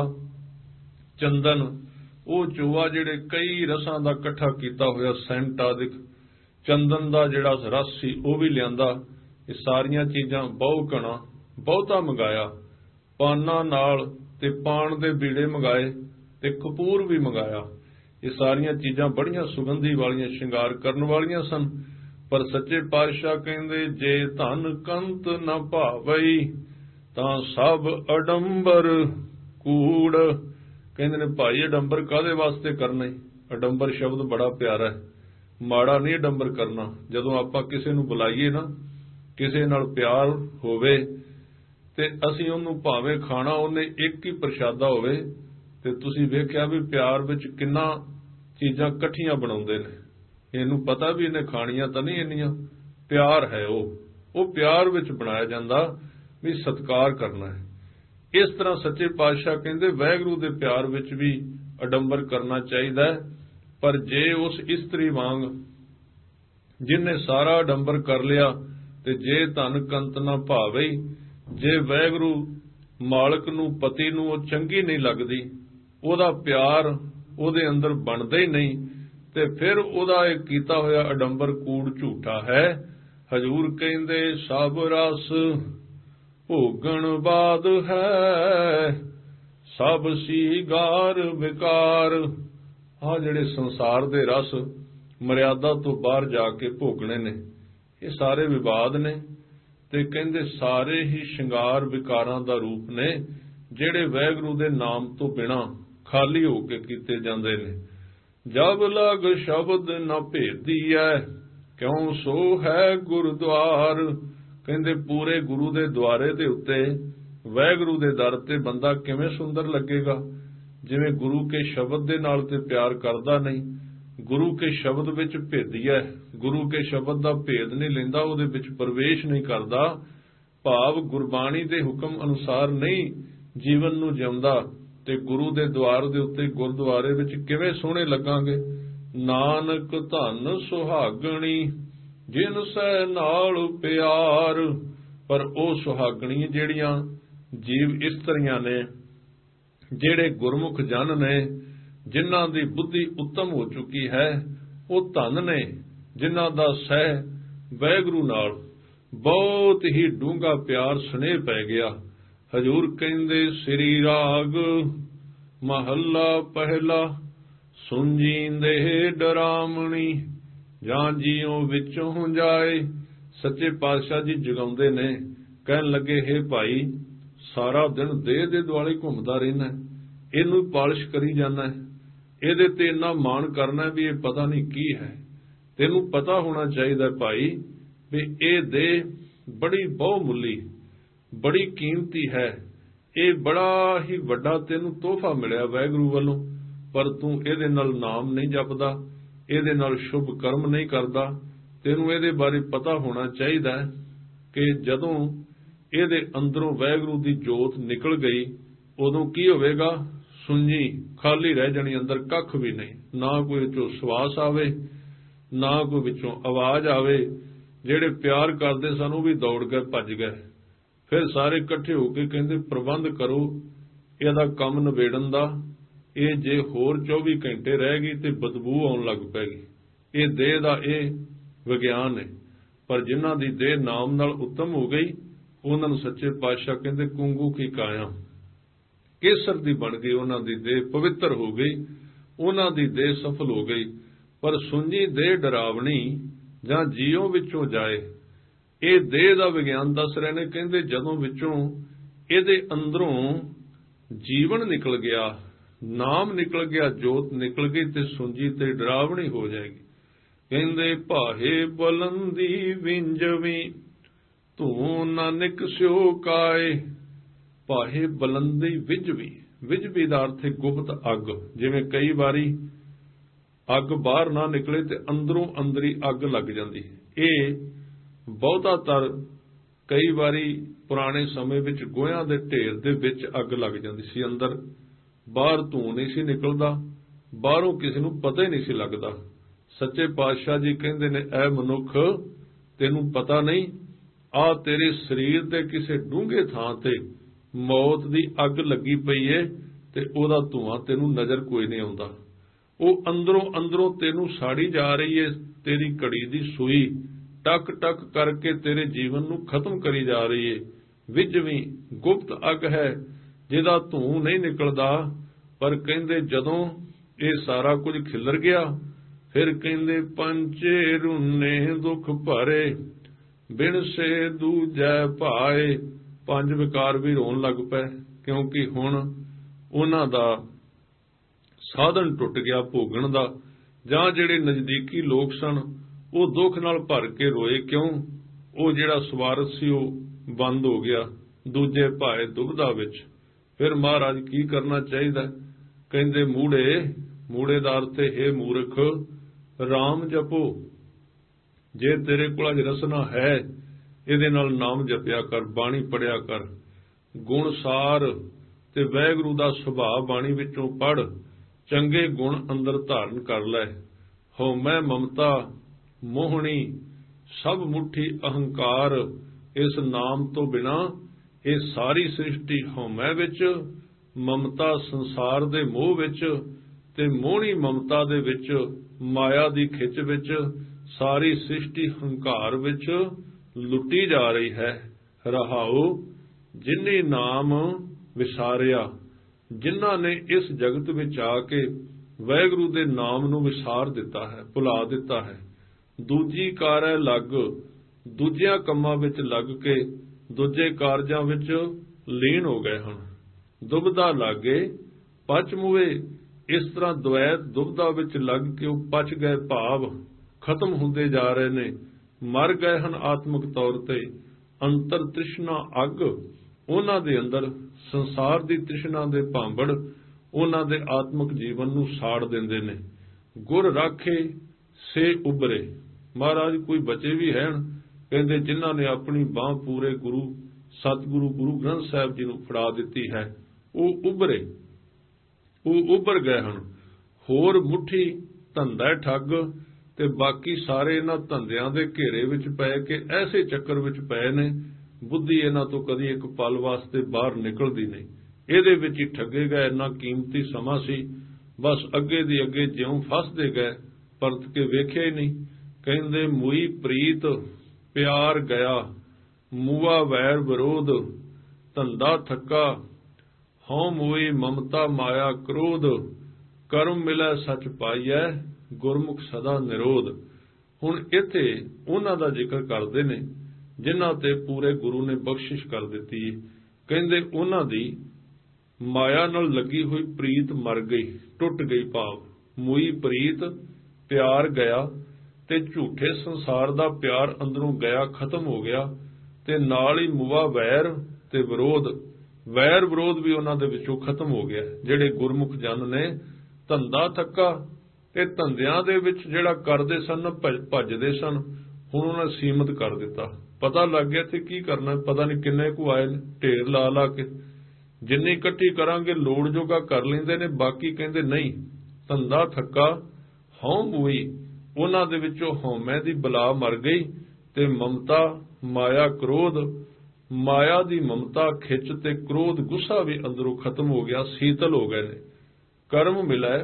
ਚੰਦਨ, ਉਹ ਚੋਵਾ ਜਿਹੜੇ ਕਈ ਰਸਾਂ ਦਾ ਇਕੱਠਾ ਕੀਤਾ ਹੋਇਆ ਸੈਂਟ ਆਦਿਕ ਚੰਦਨ ਦਾ ਜਿਹੜਾ ਰਸ ਸੀ ਉਹ ਵੀ ਲਿਆਂਦਾ। ਇਹ ਸਾਰੀਆਂ ਚੀਜ਼ਾਂ ਬਹੁ ਕਣਾ ਬਹੁਤਾ ਮੰਗਾਇਆ, ਪਾਨਾਂ ਨਾਲ ਤੇ ਪਾਣ ਦੇ ਬੀੜੇ ਮੰਗਾਏ ਤੇ ਕਪੂਰ ਵੀ ਮੰਗਾਇਆ। ਇਹ ਸਾਰੀਆਂ ਚੀਜ਼ਾਂ ਬੜੀਆਂ ਸੁਗੰਧੀ ਵਾਲੀਆਂ, ਸ਼ਿੰਗਾਰ ਕਰਨ ਵਾਲੀਆਂ ਸਨ। ਪਰ ਸੱਚੇ ਪਾਤਸ਼ਾਹ ਕਹਿੰਦੇ ਜੇ ਧਨ ਕੰਤ ਨਾ ਭਾਵਈ, ਤਾਂ ਸਭ ਅਡੰਬਰ ਕੂੜ। ਕਹਿੰਦੇ ਨੇ ਭਾਈ ਅਡੰਬਰ ਕਾਹਦੇ ਵਾਸਤੇ ਕਰਨਾ? ਅਡੰਬਰ ਸ਼ਬਦ ਬੜਾ ਪਿਆਰਾ ਹੈ, ਮਾੜਾ ਨਹੀਂ ਅਡੰਬਰ ਕਰਨਾ। ਜਦੋਂ ਆਪਾਂ ਕਿਸੇ ਨੂੰ ਬੁਲਾਈਏ ਨਾ, ਕਿਸੇ ਨਾਲ ਪਿਆਰ ਹੋਵੇ ਤੇ ਅਸੀਂ ਉਹਨੂੰ ਭਾਵੇਂ ਖਾਣਾ ਉਹਨੇ ਇੱਕ ਹੀ ਪ੍ਰਸ਼ਾਦਾ ਹੋਵੇ, ਤੇ ਤੁਸੀਂ ਵੇਖਿਆ ਵੀ ਪਿਆਰ ਵਿੱਚ ਕਿੰਨਾ ਚੀਜ਼ਾਂ ਇਕੱਠੀਆਂ ਬਣਾਉਂਦੇ ਨੇ। ਇਹਨੂੰ ਪਤਾ ਵੀ ਇਹਨੇ ਖਾਣੀਆਂ ਤਾਂ ਨਹੀਂ ਇੰਨੀਆਂ, ਪਿਆਰ ਹੈ ਉਹ ਉਹ ਪਿਆਰ ਵਿੱਚ ਬਣਾਇਆ ਜਾਂਦਾ ਵੀ ਸਤਿਕਾਰ ਕਰਨਾ ਹੈ। ਇਸ ਤਰ੍ਹਾਂ ਸੱਚੇ ਪਾਤਸ਼ਾਹ ਕਹਿੰਦੇ ਵਾਹਿਗੁਰੂ ਦੇ ਪਿਆਰ ਵਿੱਚ ਵੀ ਅਡੰਬਰ ਕਰਨਾ ਚਾਹੀਦਾ ਹੈ। ਪਰ ਜੇ ਉਸ ਇਸਤਰੀ ਵਾਂਗ ਜਿਹਨੇ ਸਾਰਾ ਅਡੰਬਰ ਕਰ ਲਿਆ, ਤੇ ਜੇ ਧਨ ਕੰਤ ਨਾ ਭਾਵਈ, ਜੇ ਵਾਹਿਗੁਰੂ ਮਾਲਕ ਨੂੰ, ਪਤੀ ਨੂੰ ਉਹ ਚੰਗੀ ਨਹੀਂ ਲੱਗਦੀ, ਉਹਦਾ ਪਿਆਰ ਉਹਦੇ ਅੰਦਰ ਬਣਦਾ ਹੀ ਨਹੀਂ, ਤੇ ਫਿਰ ਉਹਦਾ ਇਹ ਕੀਤਾ ਹੋਇਆ ਅਡੰਬਰ ਕੂੜ ਝੂਠਾ ਹੈ। ਹਜ਼ੂਰ ਕਹਿੰਦੇ ਸਭ ਰਸ ਭੋਗਣ ਬਾਦ ਹੈ, ਸਭ ਸੀਗਾਰ ਵਿਕਾਰ। ਆਹ ਜਿਹੜੇ ਸੰਸਾਰ ਦੇ ਰਸ ਮਰਿਆਦਾ ਤੋਂ ਬਾਹਰ ਜਾ ਕੇ ਭੋਗਣੇ ਨੇ, ਇਹ ਸਾਰੇ ਵਿਵਾਦ ਨੇ, ਤੇ ਕਹਿੰਦੇ ਸਾਰੇ ਹੀ ਸ਼ਿੰਗਾਰ ਵਿਕਾਰਾਂ ਦਾ ਰੂਪ ਨੇ, ਜਿਹੜੇ ਵਾਹਿਗੁਰੂ ਦੇ ਨਾਮ ਤੋਂ ਬਿਨਾਂ ਖਾਲੀ ਹੋ ਕੇ ਕੀਤੇ ਜਾਂਦੇ ਨੇ। ਜਬ ਲਗ ਸ਼ਬਦ ਨਾ ਭੇਦੀਐ, ਕਿਉਂ ਸੋ ਹੈ ਗੁਰਦੁਆਰ। ਕਹਿੰਦੇ ਪੂਰੇ ਗੁਰੂ ਦੇ ਦੁਆਰੇ ਦੇ ਉੱਤੇ ਵਾਹਿਗੁਰੂ ਦੇ ਦਰ ਤੇ ਬੰਦਾ ਕਿਵੇਂ ਸੁੰਦਰ ਲੱਗੇਗਾ? ਜਿਵੇਂ ਗੁਰੂ ਕੇ ਸ਼ਬਦ ਦੇ ਨਾਲ ਤੇ ਪਿਆਰ ਕਰਦਾ ਨਹੀਂ, ਗੁਰੂ ਕੇ ਸ਼ਬਦ ਵਿੱਚ ਭੇਦੀਆ, ਗੁਰੂ ਕੇ ਸ਼ਬਦ ਦਾ ਭੇਦ ਨਹੀਂ ਲੈਂਦਾ, ਉਹਦੇ ਵਿੱਚ ਪ੍ਰਵੇਸ਼ ਨਹੀਂ ਕਰਦਾ, ਭਾਵ ਗੁਰਬਾਣੀ ਦੇ ਹੁਕਮ ਅਨੁਸਾਰ ਨਹੀਂ ਜੀਵਨ ਨੂੰ ਜਿਉਂਦਾ, ਤੇ ਗੁਰੂ ਦੇ ਦੁਆਰ ਦੇ ਉੱਤੇ ਗੁਰਦੁਆਰੇ ਵਿੱਚ ਕਿਵੇਂ ਸੋਹਣੇ ਲੱਗਾਂਗੇ। ਨਾਨਕ ਧਨ ਸੁਹਾਗਣੀ ਜਿਨ ਸੈ ਨਾਲ ਪਿਆਰ। ਪਰ ਉਹ ਸੁਹਾਗਣੀ ਜਿਹੜੀਆਂ ਜੀਵ ਇਸਤਰੀਆਂ ਨੇ, ਜਿਹੜੇ ਗੁਰਮੁਖ ਜਨ ਨੇ, ਜਿਨ੍ਹਾਂ ਦੀ ਬੁੱਧੀ ਉੱਤਮ ਹੋ ਚੁੱਕੀ ਹੈ, ਉਹ ਧਨ ਨੇ ਜਿਨ੍ਹਾਂ ਦਾ ਸਹਿ ਵਾਹਿਗੁਰੂ ਨਾਲ ਬਹੁਤ ਹੀ ਡੂੰਘਾ ਪਿਆਰ ਸਨੇਹ ਪੈ ਗਿਆ। ਹਜ਼ੂਰ ਕਹਿੰਦੇ ਸ੍ਰੀ ਰਾਗ ਮਹੱਲਾ ਪਹਿਲਾ ਸੁਣਜੀਂਦੇ ਡਰਾਮਣੀ ਜਾਂ ਜੀਉ ਵਿੱਚੋਂ ਜਾਏ। ਸੱਚੇ ਪਾਤਸ਼ਾਹ ਜੀ ਜਗਾਉਂਦੇ ਨੇ, ਕਹਿਣ ਲੱਗੇ, ਹੇ ਭਾਈ, ਸਾਰਾ ਦਿਨ ਦੇਹ ਦੇ ਦੁਆਲੇ ਘੁੰਮਦਾ ਰਹਿਣਾ, ਇਹਨੂੰ ਪਾਲਿਸ਼ ਕਰੀ ਜਾਣਾ, ਇਹਦੇ ਤੇ ਇੰਨਾ ਮਾਣ ਕਰਨਾ ਵੀ ਇਹ ਪਤਾ ਨਹੀਂ ਕੀ ਹੈ। ਤੈਨੂੰ ਪਤਾ ਹੋਣਾ ਚਾਹੀਦਾ ਭਾਈ ਵੀ ਇਹ ਦੇਹ ਬੜੀ ਬਹੁਮੁੱਲੀ, ਬੜੀ ਕੀਮਤੀ ਹੈ, ਇਹ ਬੜਾ ਹੀ ਵੱਡਾ ਤੈਨੂੰ ਤੋਹਫਾ ਮਿਲਿਆ ਵਾਹਿਗੁਰੂ ਵੱਲੋਂ, ਪਰ ਤੂੰ ਇਹਦੇ ਨਾਲ ਨਾਮ ਨਹੀਂ ਜਪਦਾ, ਇਹਦੇ ਨਾਲ ਸ਼ੁਭ ਕਰਮ ਨਹੀਂ ਕਰਦਾ। ਤੈਨੂੰ ਇਹਦੇ ਬਾਰੇ ਪਤਾ ਹੋਣਾ ਚਾਹੀਦਾ ਕਿ ਜਦੋਂ ਇਹਦੇ ਅੰਦਰੋਂ ਵਾਹਿਗੁਰੂ ਦੀ ਜੋਤ ਨਿਕਲ ਗਈ, ਉਦੋਂ ਕੀ ਹੋਵੇਗਾ? ਸੁੰਜੀ ਖਾਲੀ ਰਹਿ ਜਾਣੀ, ਅੰਦਰ ਕੱਖ ਵੀ ਨਹੀਂ, ਨਾ ਕੋਈ ਵਿੱਚੋਂ ਸਵਾਸ ਆਵੇ, ਨਾ ਕੋਈ ਵਿੱਚੋਂ ਆਵਾਜ਼ ਆਵੇ। ਜਿਹੜੇ ਪਿਆਰ ਕਰਦੇ ਸਨ ਉਹ ਵੀ ਦੌੜ ਗਏ, ਭੱਜ ਗਏ। ਫਿਰ ਸਾਰੇ ਇਕੱਠੇ ਹੋ ਕੇ ਕਹਿੰਦੇ, ਪ੍ਰਬੰਧ ਕਰੋ ਇਹਦਾ ਕੰਮ ਨਿਬੇੜਨ ਦਾ, ਇਹ ਜੇ ਹੋਰ ਚੌਵੀ ਘੰਟੇ ਰਹਿ ਗਈ ਤੇ ਬਦਬੂ ਆਉਣ ਲੱਗ ਪੈਗੀ। ਇਹ ਦੇਹ ਦਾ ਇਹ ਵਿਗਿਆਨ ਹੈ। ਪਰ ਜਿਨ੍ਹਾਂ ਦੀ ਦੇਹ ਨਾਮ ਨਾਲ ਉੱਤਮ ਹੋ ਗਈ, ਉਹਨਾਂ ਨੂੰ ਸੱਚੇ ਪਾਤਸ਼ਾਹ ਕਹਿੰਦੇ, ਕੁੰਗੂ ਕੀ ਕਾਇਆ, ਕੇਸਰ ਦੀ ਬਣ ਗਈ, ਉਹਨਾਂ ਦੀ ਦੇਹ ਪਵਿੱਤਰ ਹੋ ਗਈ, ਉਹਨਾਂ ਦੀ ਦੇਹ ਸਫਲ ਹੋ ਗਈ। ਪਰ ਸੁੰਜੀ ਦੇਹ ਡਰਾਵਣੀ ਜਾਂ ਜੀਉ ਵਿੱਚੋਂ ਜਾਏ, ਇਹ ਦੇਹ ਦਾ ਵਿਗਿਆਨ ਦੱਸ ਰਹੇ ਨੇ। ਕਹਿੰਦੇ ਜਦੋਂ ਵਿੱਚੋਂ ਇਹਦੇ ਅੰਦਰੋਂ ਜੀਵਨ ਨਿਕਲ ਗਿਆ, ਨਾਮ ਨਿਕਲ ਗਿਆ, ਜੋਤ ਨਿਕਲ ਗਈ, ਤੇ ਸੁੰਜੀ ਤੇ ਡਰਾਵਣੀ ਹੋ ਜਾਏਗੀ। ਕਹਿੰਦੇ ਭਾਹੇ ਬਲੰਦੀ ਵਿੰਜਵੀ ਤੂੰ ਨਾਨਕ ਸਿਓ ਕਾਏ। ਭਾਹੇ ਬਲੰਦੀ ਵਿਜਵੀ, ਵਿਜਵੀ ਦਾ ਅਰਥ ਹੈ ਗੁਪਤ ਅੱਗ। ਜਿਵੇਂ ਕਈ ਵਾਰੀ ਅੱਗ ਬਾਹਰ ਨਾ ਨਿਕਲੇ ਤੇ ਅੰਦਰੋਂ ਅੰਦਰੀ ਅੱਗ ਲੱਗ ਜਾਂਦੀ। ਇਹ ਬਹੁਤਾ ਤਰ ਕਈ ਵਾਰੀ ਪੁਰਾਣੇ ਸਮੇਂ ਵਿੱਚ ਗੋਹਿਆਂ ਦੇ ਢੇਰ ਦੇ ਵਿੱਚ ਅੱਗ ਲੱਗ ਜਾਂਦੀ ਸੀ, ਅੰਦਰ ਬਾਹਰ ਧੂੰ ਨਹੀਂ ਸੀ ਨਿਕਲਦਾ, ਬਾਹਰੋਂ ਕਿਸੇ ਨੂੰ ਪਤਾ ਹੀ ਨਹੀਂ ਸੀ ਲੱਗਦਾ। ਸੱਚੇ ਪਾਤਸ਼ਾਹ ਜੀ ਕਹਿੰਦੇ ਨੇ, ਐ ਮਨੁੱਖ, ਤੈਨੂੰ ਪਤਾ ਨਹੀਂ, ਆ ਤੇਰੇ ਸਰੀਰ ਦੇ ਕਿਸੇ ਡੂੰਘੇ ਥਾਂ ਤੇ ਮੌਤ ਦੀ ਅੱਗ ਲੱਗੀ ਪਈ ਏ, ਤੇ ਉਹਦਾ ਧੂੰਆਂ ਤੈਨੂੰ ਨਜ਼ਰ ਕੋਈ ਨਹੀਂ ਆਉਂਦਾ। ਉਹ ਅੰਦਰੋਂ ਅੰਦਰੋਂ ਤੈਨੂੰ ਸਾੜੀ ਜਾ ਰਹੀ ਏ, ਤੇਰੀ ਘੜੀ ਦੀ ਸੂਈ ਟਕ ਟਕ ਕਰਕੇ ਤੇਰੇ ਜੀਵਨ ਨੂੰ ਖਤਮ ਕਰੀ ਜਾ ਰਹੀ ਏ। ਵਿਜਵੀਂ ਗੁਪਤ ਅੱਗ ਹੈ ਜਿਹਦਾ ਧੂੰ ਨਹੀਂ ਨਿਕਲਦਾ। ਪਰ ਕਹਿੰਦੇ ਜਦੋਂ ਇਹ ਸਾਰਾ ਕੁਝ ਖਿਲਰ ਗਿਆ, ਫਿਰ ਕਹਿੰਦੇ ਪੰਚੇ ਰੁੰਨੇ ਦੁੱਖ ਭਰੇ ਬਿਨ ਸੇ ਦੂਜੈ ਭਾਏ। ਪੰਜ ਵਿਕਾਰ ਵੀ ਰੋਣ ਲੱਗ ਪਏ, ਕਿਉਂਕਿ ਹੁਣ ਉਹਨਾਂ ਦਾ ਸਾਧਨ ਟੁੱਟ ਗਿਆ ਭੋਗਣ ਦਾ। ਜਾਂ ਜਿਹੜੇ ਨਜ਼ਦੀਕੀ ਲੋਕ ਸਨ ਉਹ ਦੁੱਖ ਨਾਲ ਭਰ ਕੇ ਰੋਏ, ਕਿਉਂ? ਉਹ ਜਿਹੜਾ ਸਵਾਰਥ ਸੀ ਉਹ ਬੰਦ ਹੋ ਗਿਆ, ਦੂਜੇ ਭਾਏ ਦੁਬਦਾ ਵਿੱਚ। ਫਿਰ ਮਹਾਰਾਜ ਕੀ ਕਰਨਾ ਚਾਹੀਦਾ? ਕਹਿੰਦੇ ਮੂੜੇ, ਮੂੜੇ ਦਾ ਅਰਥ ਹੈ ਮੂਰਖ, ਰਾਮ ਜਪੋ। ਜੇ ਤੇਰੇ ਕੋਲ ਅਜ ਰਸਨਾ ਹੈ, ਇਹਦੇ ਨਾਲ ਨਾਮ ਜਪਿਆ ਕਰ, ਬਾਣੀ ਪੜਿਆ ਕਰ, ਗੁਣ ਸਾਰ ਤੇ ਵਾਹਿਗੁਰੂ ਦਾ ਸੁਭਾਅ ਬਾਣੀ ਵਿੱਚੋਂ ਪੜ, ਚੰਗੇ ਗੁਣ ਅੰਦਰ ਧਾਰਨ ਕਰ ਲੈ। ਹਉਮੈ ਮਮਤਾ ਮੋਹਣੀ ਸਭ ਮੁੱਠੀ ਅਹੰਕਾਰ। ਇਸ ਨਾਮ ਤੋਂ ਬਿਨਾ ਇਹ ਸਾਰੀ ਸ੍ਰਿਸ਼ਟੀ ਹਉਮੈ ਵਿੱਚ, ਮਮਤਾ ਸੰਸਾਰ ਦੇ ਮੋਹ ਵਿੱਚ, ਤੇ ਮੋਹਣੀ ਮਮਤਾ ਦੇ ਵਿੱਚ, ਮਾਇਆ ਦੀ ਖਿੱਚ ਵਿੱਚ, ਸਾਰੀ ਸ੍ਰਿਸ਼ਟੀ ਹੰਕਾਰ ਵਿੱਚ ਲੁੱਟੀ ਜਾ ਰਹੀ ਹੈ। ਰਹਾਉ ਜਿਨੇ ਨਾਮ ਵਿਸਾਰਿਆ, ਜਿਨ੍ਹਾਂ ਨੇ ਇਸ ਜਗਤ ਵਿੱਚ ਆ ਕੇ ਵਾਹਿਗੁਰੂ ਦੇ ਨਾਮ ਨੂੰ ਵਿਸਾਰ ਦਿੱਤਾ ਹੈ, ਭੁਲਾ ਦਿੱਤਾ ਹੈ, ਦੂਜੀ ਕਾਰੈ ਲੱਗ, ਦੂਜਿਆਂ ਕੰਮਾਂ ਵਿੱਚ ਲੱਗ ਕੇ ਦੂਜੇ ਕਾਰਜਾਂ ਵਿੱਚ ਲੀਨ ਹੋ ਗਏ ਹਨ। ਦੁਬਦਾ ਲਾਗੇ ਪਚ ਮੁਵੇ, ਇਸ ਤਰ੍ਹਾਂ ਦਵੈਤ ਦੁਬਦਾ ਵਿੱਚ ਲੱਗ ਕੇ ਉਹ ਪਚ ਗਏ, ਭਾਵ ਖਤਮ ਹੁੰਦੇ ਜਾ ਰਹੇ ਨੇ, ਮਰ ਗਏ ਹਨ ਆਤਮਿਕ ਤੌਰ ਤੇ। ਅੰਤਰ ਤ੍ਰਿਸ਼ਨਾ ਅੱਗ, ਉਹਨਾਂ ਦੇ ਅੰਦਰ ਸੰਸਾਰ ਦੀ ਤ੍ਰਿਸ਼ਨਾ ਦੇ ਭਾਂਬੜ ਉਹਨਾਂ ਦੇ ਆਤਮਿਕ ਜੀਵਨ ਨੂੰ ਸਾੜ ਦਿੰਦੇ ਨੇ। ਗੁਰ ਰਾਖੇ ਸੇ ਉਬਰੇ। ਮਹਾਰਾਜ ਕੋਈ ਬਚੇ ਵੀ ਹਨ, ਕਹਿੰਦੇ ਜਿਨ੍ਹਾਂ ਨੇ ਆਪਣੀ ਬਾਹ ਪੂਰੇ ਗੁਰੂ ਸਤਿਗੁਰੂ ਗੁਰੂ ਗ੍ਰੰਥ ਸਾਹਿਬ ਜੀ ਨੂੰ ਫੜਾ ਦਿੱਤੀ ਹੈ, ਉਹ ਉਭਰੇ, ਉਹ ਉਭਰ ਗਏ ਹਨ। ਹੋਰ ਮੁੱਠੀ ਧੰਦਾ ਠੱਗ ਤੇ ਬਾਕੀ ਸਾਰੇ ਇਹਨਾਂ ਧੰਦਿਆਂ ਦੇ ਘੇਰੇ ਵਿੱਚ ਪੈ ਕੇ ਐਸੇ ਚੱਕਰ ਵਿੱਚ ਪਏ ਨੇ, ਬੁੱਧੀ ਇਹਨਾਂ ਤੋਂ ਕਦੀ ਇੱਕ ਪਲ ਵਾਸਤੇ ਬਾਹਰ ਨਿਕਲਦੀ ਨਹੀਂ। ਇਹਦੇ ਵਿੱਚ ਹੀ ਠੱਗੇ ਗਏ। ਇੰਨਾ ਕੀਮਤੀ ਸਮਾਂ ਸੀ, ਬਸ ਅੱਗੇ ਦੀ ਅੱਗੇ ਜਿਉਂ ਫਸਦੇ ਗਏ, ਪਰਤ ਕੇ ਵੇਖਿਆ ਹੀ ਨਹੀਂ। ਕਹਿੰਦੇ ਮੂਈ ਪ੍ਰੀਤ ਪਿਆਰ ਗਿਆ, ਮੂਆ ਵੈਰ ਵਿਰੋਧ, ਧੰਦਾ ਥੱਕਾ, ਹਉ ਮੋਈ ਮਮਤਾ ਮਾਇਆ ਕ੍ਰੋਧ, ਕਰਮ ਮਿਲੈ ਸੱਚ ਪਾਈਐ, ਗੁਰਮੁਖ ਸਦਾ ਨਿਰੋਧ। ਹੁਣ ਇੱਥੇ ਉਹਨਾਂ ਦਾ ਜ਼ਿਕਰ ਕਰਦੇ ਨੇ ਜਿਨ੍ਹਾਂ ਤੇ ਪੂਰੇ ਗੁਰੂ ਨੇ ਬਖਸ਼ਿਸ਼ ਕਰ ਦਿੱਤੀ। ਕਹਿੰਦੇ ਉਹਨਾਂ ਦੀ ਮਾਇਆ ਨਾਲ ਲੱਗੀ ਹੋਈ ਪ੍ਰੀਤ ਮਰ ਗਈ, ਟੁੱਟ ਗਈ। ਭਾਵ ਮੂਈ ਪ੍ਰੀਤ ਪਿਆਰ ਗਿਆ ਤੇ ਝੂਠੇ ਸੰਸਾਰ ਦਾ ਪਿਆਰ ਅੰਦਰੋਂ ਗਿਆ, ਖਤਮ ਹੋ ਗਿਆ। ਤੇ ਨਾਲ ਹੀ ਮੁਆ ਵੈਰ ਤੇ ਵਿਰੋਧ, ਵੈਰ ਵਿਰੋਧ ਵੀ ਉਹਨਾਂ ਦੇ ਵਿੱਚੋਂ ਖਤਮ ਹੋ ਗਿਆ। ਜਿਹੜੇ ਗੁਰਮੁਖ ਜਨ ਨੇ ਧੰਦਾ ਥੱਕਾ ਤੇ ਧੰਦਿਆਂ ਦੇ ਵਿੱਚ ਜਿਹੜਾ ਕਰਦੇ ਸਨ, ਭੱਜਦੇ ਸਨ, ਹੁਣ ਉਹਨਾਂ ਨੇ ਸੀਮਤ ਕਰ ਦਿੱਤਾ। ਪਤਾ ਲੱਗ ਗਿਆ ਤੇ ਕੀ ਕਰਨਾ, ਪਤਾ ਨਹੀਂ ਕਿੰਨੇ ਕੁ ਆਏ ਨੇ, ਢੇਰ ਲਾ ਲਾ ਕੇ ਜਿੰਨੀ ਇਕੱਠੀ ਕਰਾਂਗੇ ਲੋੜ ਜੋਗਾ ਕਰ ਲੈਂਦੇ ਨੇ, ਬਾਕੀ ਕਹਿੰਦੇ ਨਹੀਂ। ਧੰਦਾ ਥੱਕਾ ਹਉ ਮੂਈ, ਉਹਨਾਂ ਦੇ ਵਿੱਚੋਂ ਹਉਮੈ ਦੀ ਬਲਾ ਮਰ ਗਈ ਤੇ ਮਮਤਾ ਮਾਇਆ ਕ੍ਰੋਧ, ਮਾਇਆ ਦੀ ਮਮਤਾ ਖਿੱਚ ਤੇ ਕ੍ਰੋਧ ਗੁੱਸਾ ਵੀ ਅੰਦਰੋਂ ਖਤਮ ਹੋ ਗਿਆ, ਸੀਤਲ ਹੋ ਗਏ ਨੇ। ਕਰਮ ਮਿਲੈ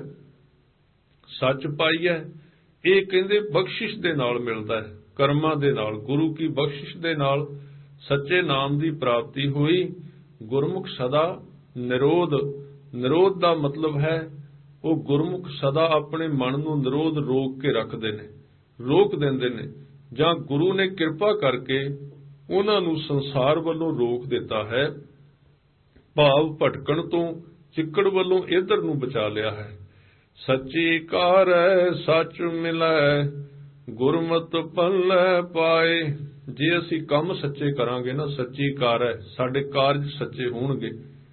ਸੱਚ ਪਾਈਐ, ਇਹ ਕਹਿੰਦੇ ਬਖਸ਼ਿਸ਼ ਦੇ ਨਾਲ ਮਿਲਦਾ ਹੈ, ਕਰਮਾਂ ਦੇ ਨਾਲ, ਗੁਰੂ ਕੀ ਬਖਸ਼ਿਸ਼ ਦੇ ਨਾਲ ਸੱਚੇ ਨਾਮ ਦੀ ਪ੍ਰਾਪਤੀ ਹੋਈ। ਗੁਰਮੁਖ ਸਦਾ ਨਿਰੋਧ, ਨਿਰੋਧ ਦਾ ਮਤਲਬ ਹੈ ਉਹ ਗੁਰਮੁਖ ਸਦਾ ਆਪਣੇ ਮਨ ਨੂੰ ਨਿਰੋਧ ਰੋਕ ਕੇ ਰੱਖਦੇ ਨੇ, ਰੋਕ ਦਿੰਦੇ ਨੇ, ਜਾਂ ਗੁਰੂ ਨੇ ਕਿਰਪਾ ਕਰਕੇ ਉਹਨਾਂ ਨੂੰ ਸੰਸਾਰ ਵੱਲੋਂ ਰੋਕ ਦਿੱਤਾ ਹੈ, ਭਾਵ ਭਟਕਣ ਤੋਂ, ਚਿੱਕੜ ਵੱਲੋਂ ਇਧਰ ਨੂੰ ਬਚਾ ਲਿਆ ਹੈ। ਸੱਚੀ ਕਾਰੈ ਸੱਚ ਮਿਲੈ, ਗੁਰਮਤਿ ਪੱਲੇ ਪਾਏ। ਜੇ ਅਸੀਂ ਕੰਮ ਸੱਚੇ ਕਰਾਂਗੇ ਨਾ, ਸੱਚੀ ਕਾਰੈ, ਸਾਡੇ ਕਾਰਜ ਸੱਚੇ ਹੋਣਗੇ,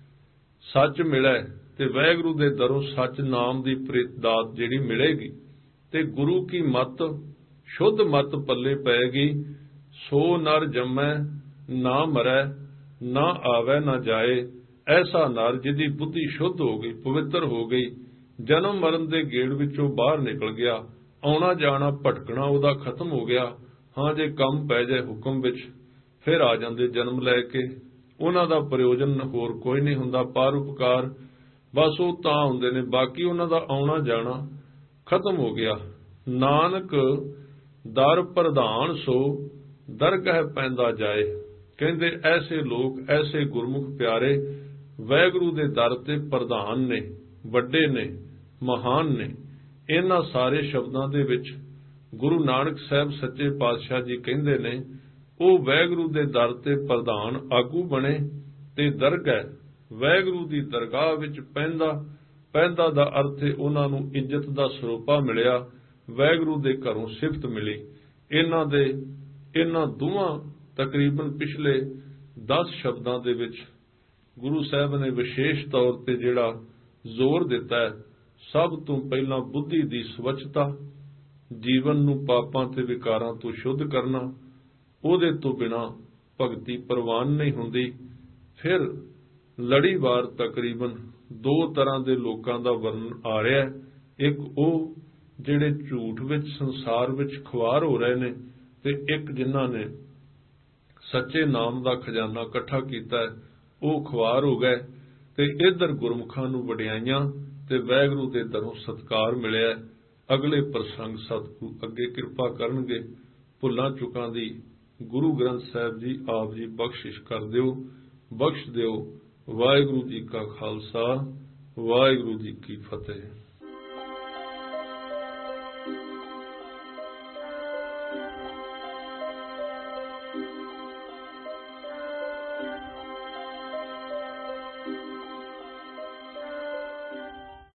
ਸੱਚ ਮਿਲੈ ਤੇ ਵਾਹਿਗੁਰੂ ਦੇ ਦਰੋਂ ਸੱਚ ਨਾਮ ਦੀ ਪ੍ਰੀਤ ਦਾਤ ਜਿਹੜੀ ਮਿਲੇਗੀ, ਤੇ ਗੁਰੂ ਕੀ ਮਤ ਸ਼ੁੱਧ ਮਤ ਪੱਲੇ ਪਏਗੀ। ਸੋ ਨਰ ਜੰਮੈ ਨਾ ਮਰੈ, ਨਾ ਆਵੈ ਨਾ ਜਾਏ। ਐਸਾ ਨਰ ਜਿਹਦੀ ਬੁੱਧੀ ਸ਼ੁੱਧ ਹੋ ਗਈ, ਪਵਿੱਤਰ ਹੋ ਗਈ, ਜਨਮ ਮਰਨ ਦੇ ਗੇੜ ਵਿੱਚੋਂ ਬਾਹਰ ਨਿਕਲ ਗਿਆ, ਆਉਣਾ ਜਾਣਾ ਭਟਕਣਾ ਉਹਦਾ ਖਤਮ ਹੋ ਗਿਆ। ਹਾਂ, ਜੇ ਕੰਮ ਪੈ ਜਾਏ ਹੁਕਮ ਵਿੱਚ, ਫਿਰ ਆ ਜਾਂਦੇ ਜਨਮ ਲੈ ਕੇ। ਉਹਨਾਂ ਦਾ ਪ੍ਰਯੋਜਨ ਹੋਰ ਕੋਈ ਨਹੀਂ ਹੁੰਦਾ, ਪਰਉਪਕਾਰ ਬਸ ਉਹ ਤਾਂ ਹੁੰਦੇ ਨੇ, ਬਾਕੀ ਉਹਨਾਂ ਦਾ ਆਉਣਾ ਜਾਣਾ ਖਤਮ ਹੋ ਗਿਆ। ਨਾਨਕ ਦਰ ਪ੍ਰਧਾਨ ਸੋ ਦਰਗਹਿ ਪੈਂਦਾ ਜਾਏ। ਕਹਿੰਦੇ ਐਸੇ ਲੋਕ, ਐਸੇ ਗੁਰਮੁਖ ਪਿਆਰੇ ਵਾਹਿਗੁਰੂ ਦੇ ਦਰ ਤੇ ਪ੍ਰਧਾਨ ਨੇ, ਵੱਡੇ ਨੇ, ਮਹਾਨ ਨੇ। ਇਹਨਾਂ ਸਾਰੇ ਸ਼ਬਦਾਂ ਦੇ ਵਿੱਚ ਗੁਰੂ ਨਾਨਕ ਸਾਹਿਬ ਸੱਚੇ ਪਾਤਸ਼ਾਹ ਜੀ ਕਹਿੰਦੇ ਨੇ ਉਹ ਵਾਹਿਗੁਰੂ ਦੇ ਦਰ ਤੇ ਪ੍ਰਧਾਨ ਆਗੂ ਬਣੇ ਤੇ ਦਰਗਹਿ, ਵਾਹਿਗੁਰੂ ਦੀ ਦਰਗਾਹ ਵਿੱਚ ਪੈਂਦਾ, ਪੈਂਦਾ ਦਾ ਅਰਥ ਹੈ ਉਹਨਾਂ ਨੂੰ ਇੱਜ਼ਤ ਦਾ ਸਰੋਪਾ ਮਿਲਿਆ, ਵਾਹਿਗੁਰੂ ਦੇ ਘਰੋਂ ਸਿਫਤ ਮਿਲੀ। ਇਹਨਾਂ ਦੇ ਇਹਨਾਂ ਦੋਵਾਂ ਤਕਰੀਬਨ ਪਿਛਲੇ ਦਸ ਸ਼ਬਦਾਂ ਦੇ ਵਿੱਚ ਗੁਰੂ ਸਾਹਿਬ ਨੇ ਵਿਸ਼ੇਸ਼ ਤੌਰ ਤੇ ਜਿਹੜਾ ਜ਼ੋਰ ਦਿੱਤਾ ਹੈ, ਸਭ ਤੋਂ ਪਹਿਲਾਂ ਬੁੱਧੀ ਦੀ ਸਵੱਛਤਾ, ਜੀਵਨ ਨੂੰ ਪਾਪਾਂ ਤੇ ਵਿਕਾਰਾਂ ਤੋਂ ਸ਼ੁੱਧ ਕਰਨਾ, ਉਹਦੇ ਤੋਂ ਬਿਨਾਂ ਭਗਤੀ ਪ੍ਰਵਾਨ ਨਹੀਂ ਹੁੰਦੀ। ਫਿਰ ਲੜੀਵਾਰ ਤਕਰੀਬਨ ਦੋ ਤਰ੍ਹਾਂ ਦੇ ਲੋਕਾਂ ਦਾ ਵਰਣਨ ਆ ਰਿਹਾ ਹੈ। ਇੱਕ ਉਹ ਜਿਹੜੇ ਝੂਠ ਵਿੱਚ ਸੰਸਾਰ ਵਿੱਚ ਖੁਆਰ ਹੋ ਰਹੇ ਨੇ, ਤੇ ਇੱਕ ਜਿਨ੍ਹਾਂ ਨੇ ਸੱਚੇ ਨਾਮ ਦਾ ਖਜ਼ਾਨਾ ਇਕੱਠਾ ਕੀਤਾ ਹੈ, ਉਹ ਖੁਆਰ ਹੋ ਗਏ। ਤੇ ਇੱਧਰ ਗੁਰਮੁਖਾਂ ਨੂੰ ਵਡਿਆਈਆਂ ਤੇ ਵਾਹਿਗੁਰੂ ਦੇ ਦਰੋਂ ਸਤਿਕਾਰ ਮਿਲਿਆ। ਅਗਲੇ ਪ੍ਰਸੰਗ ਸਤਿਗੁਰੂ ਅੱਗੇ ਕਿਰਪਾ ਕਰਨਗੇ। ਭੁੱਲਾਂ ਚੁੱਕਾਂ ਦੀ ਗੁਰੂ ਗ੍ਰੰਥ ਸਾਹਿਬ ਜੀ ਆਪ ਜੀ ਬਖਸ਼ਿਸ਼ ਕਰ ਦਿਓ, ਬਖਸ਼ ਦਿਓ। ਵਾਹਿਗੁਰੂ ਜੀ ਕਾ ਖਾਲਸਾ, ਵਾਹਿਗੁਰੂ ਜੀ ਕੀ ਫਤਿਹ।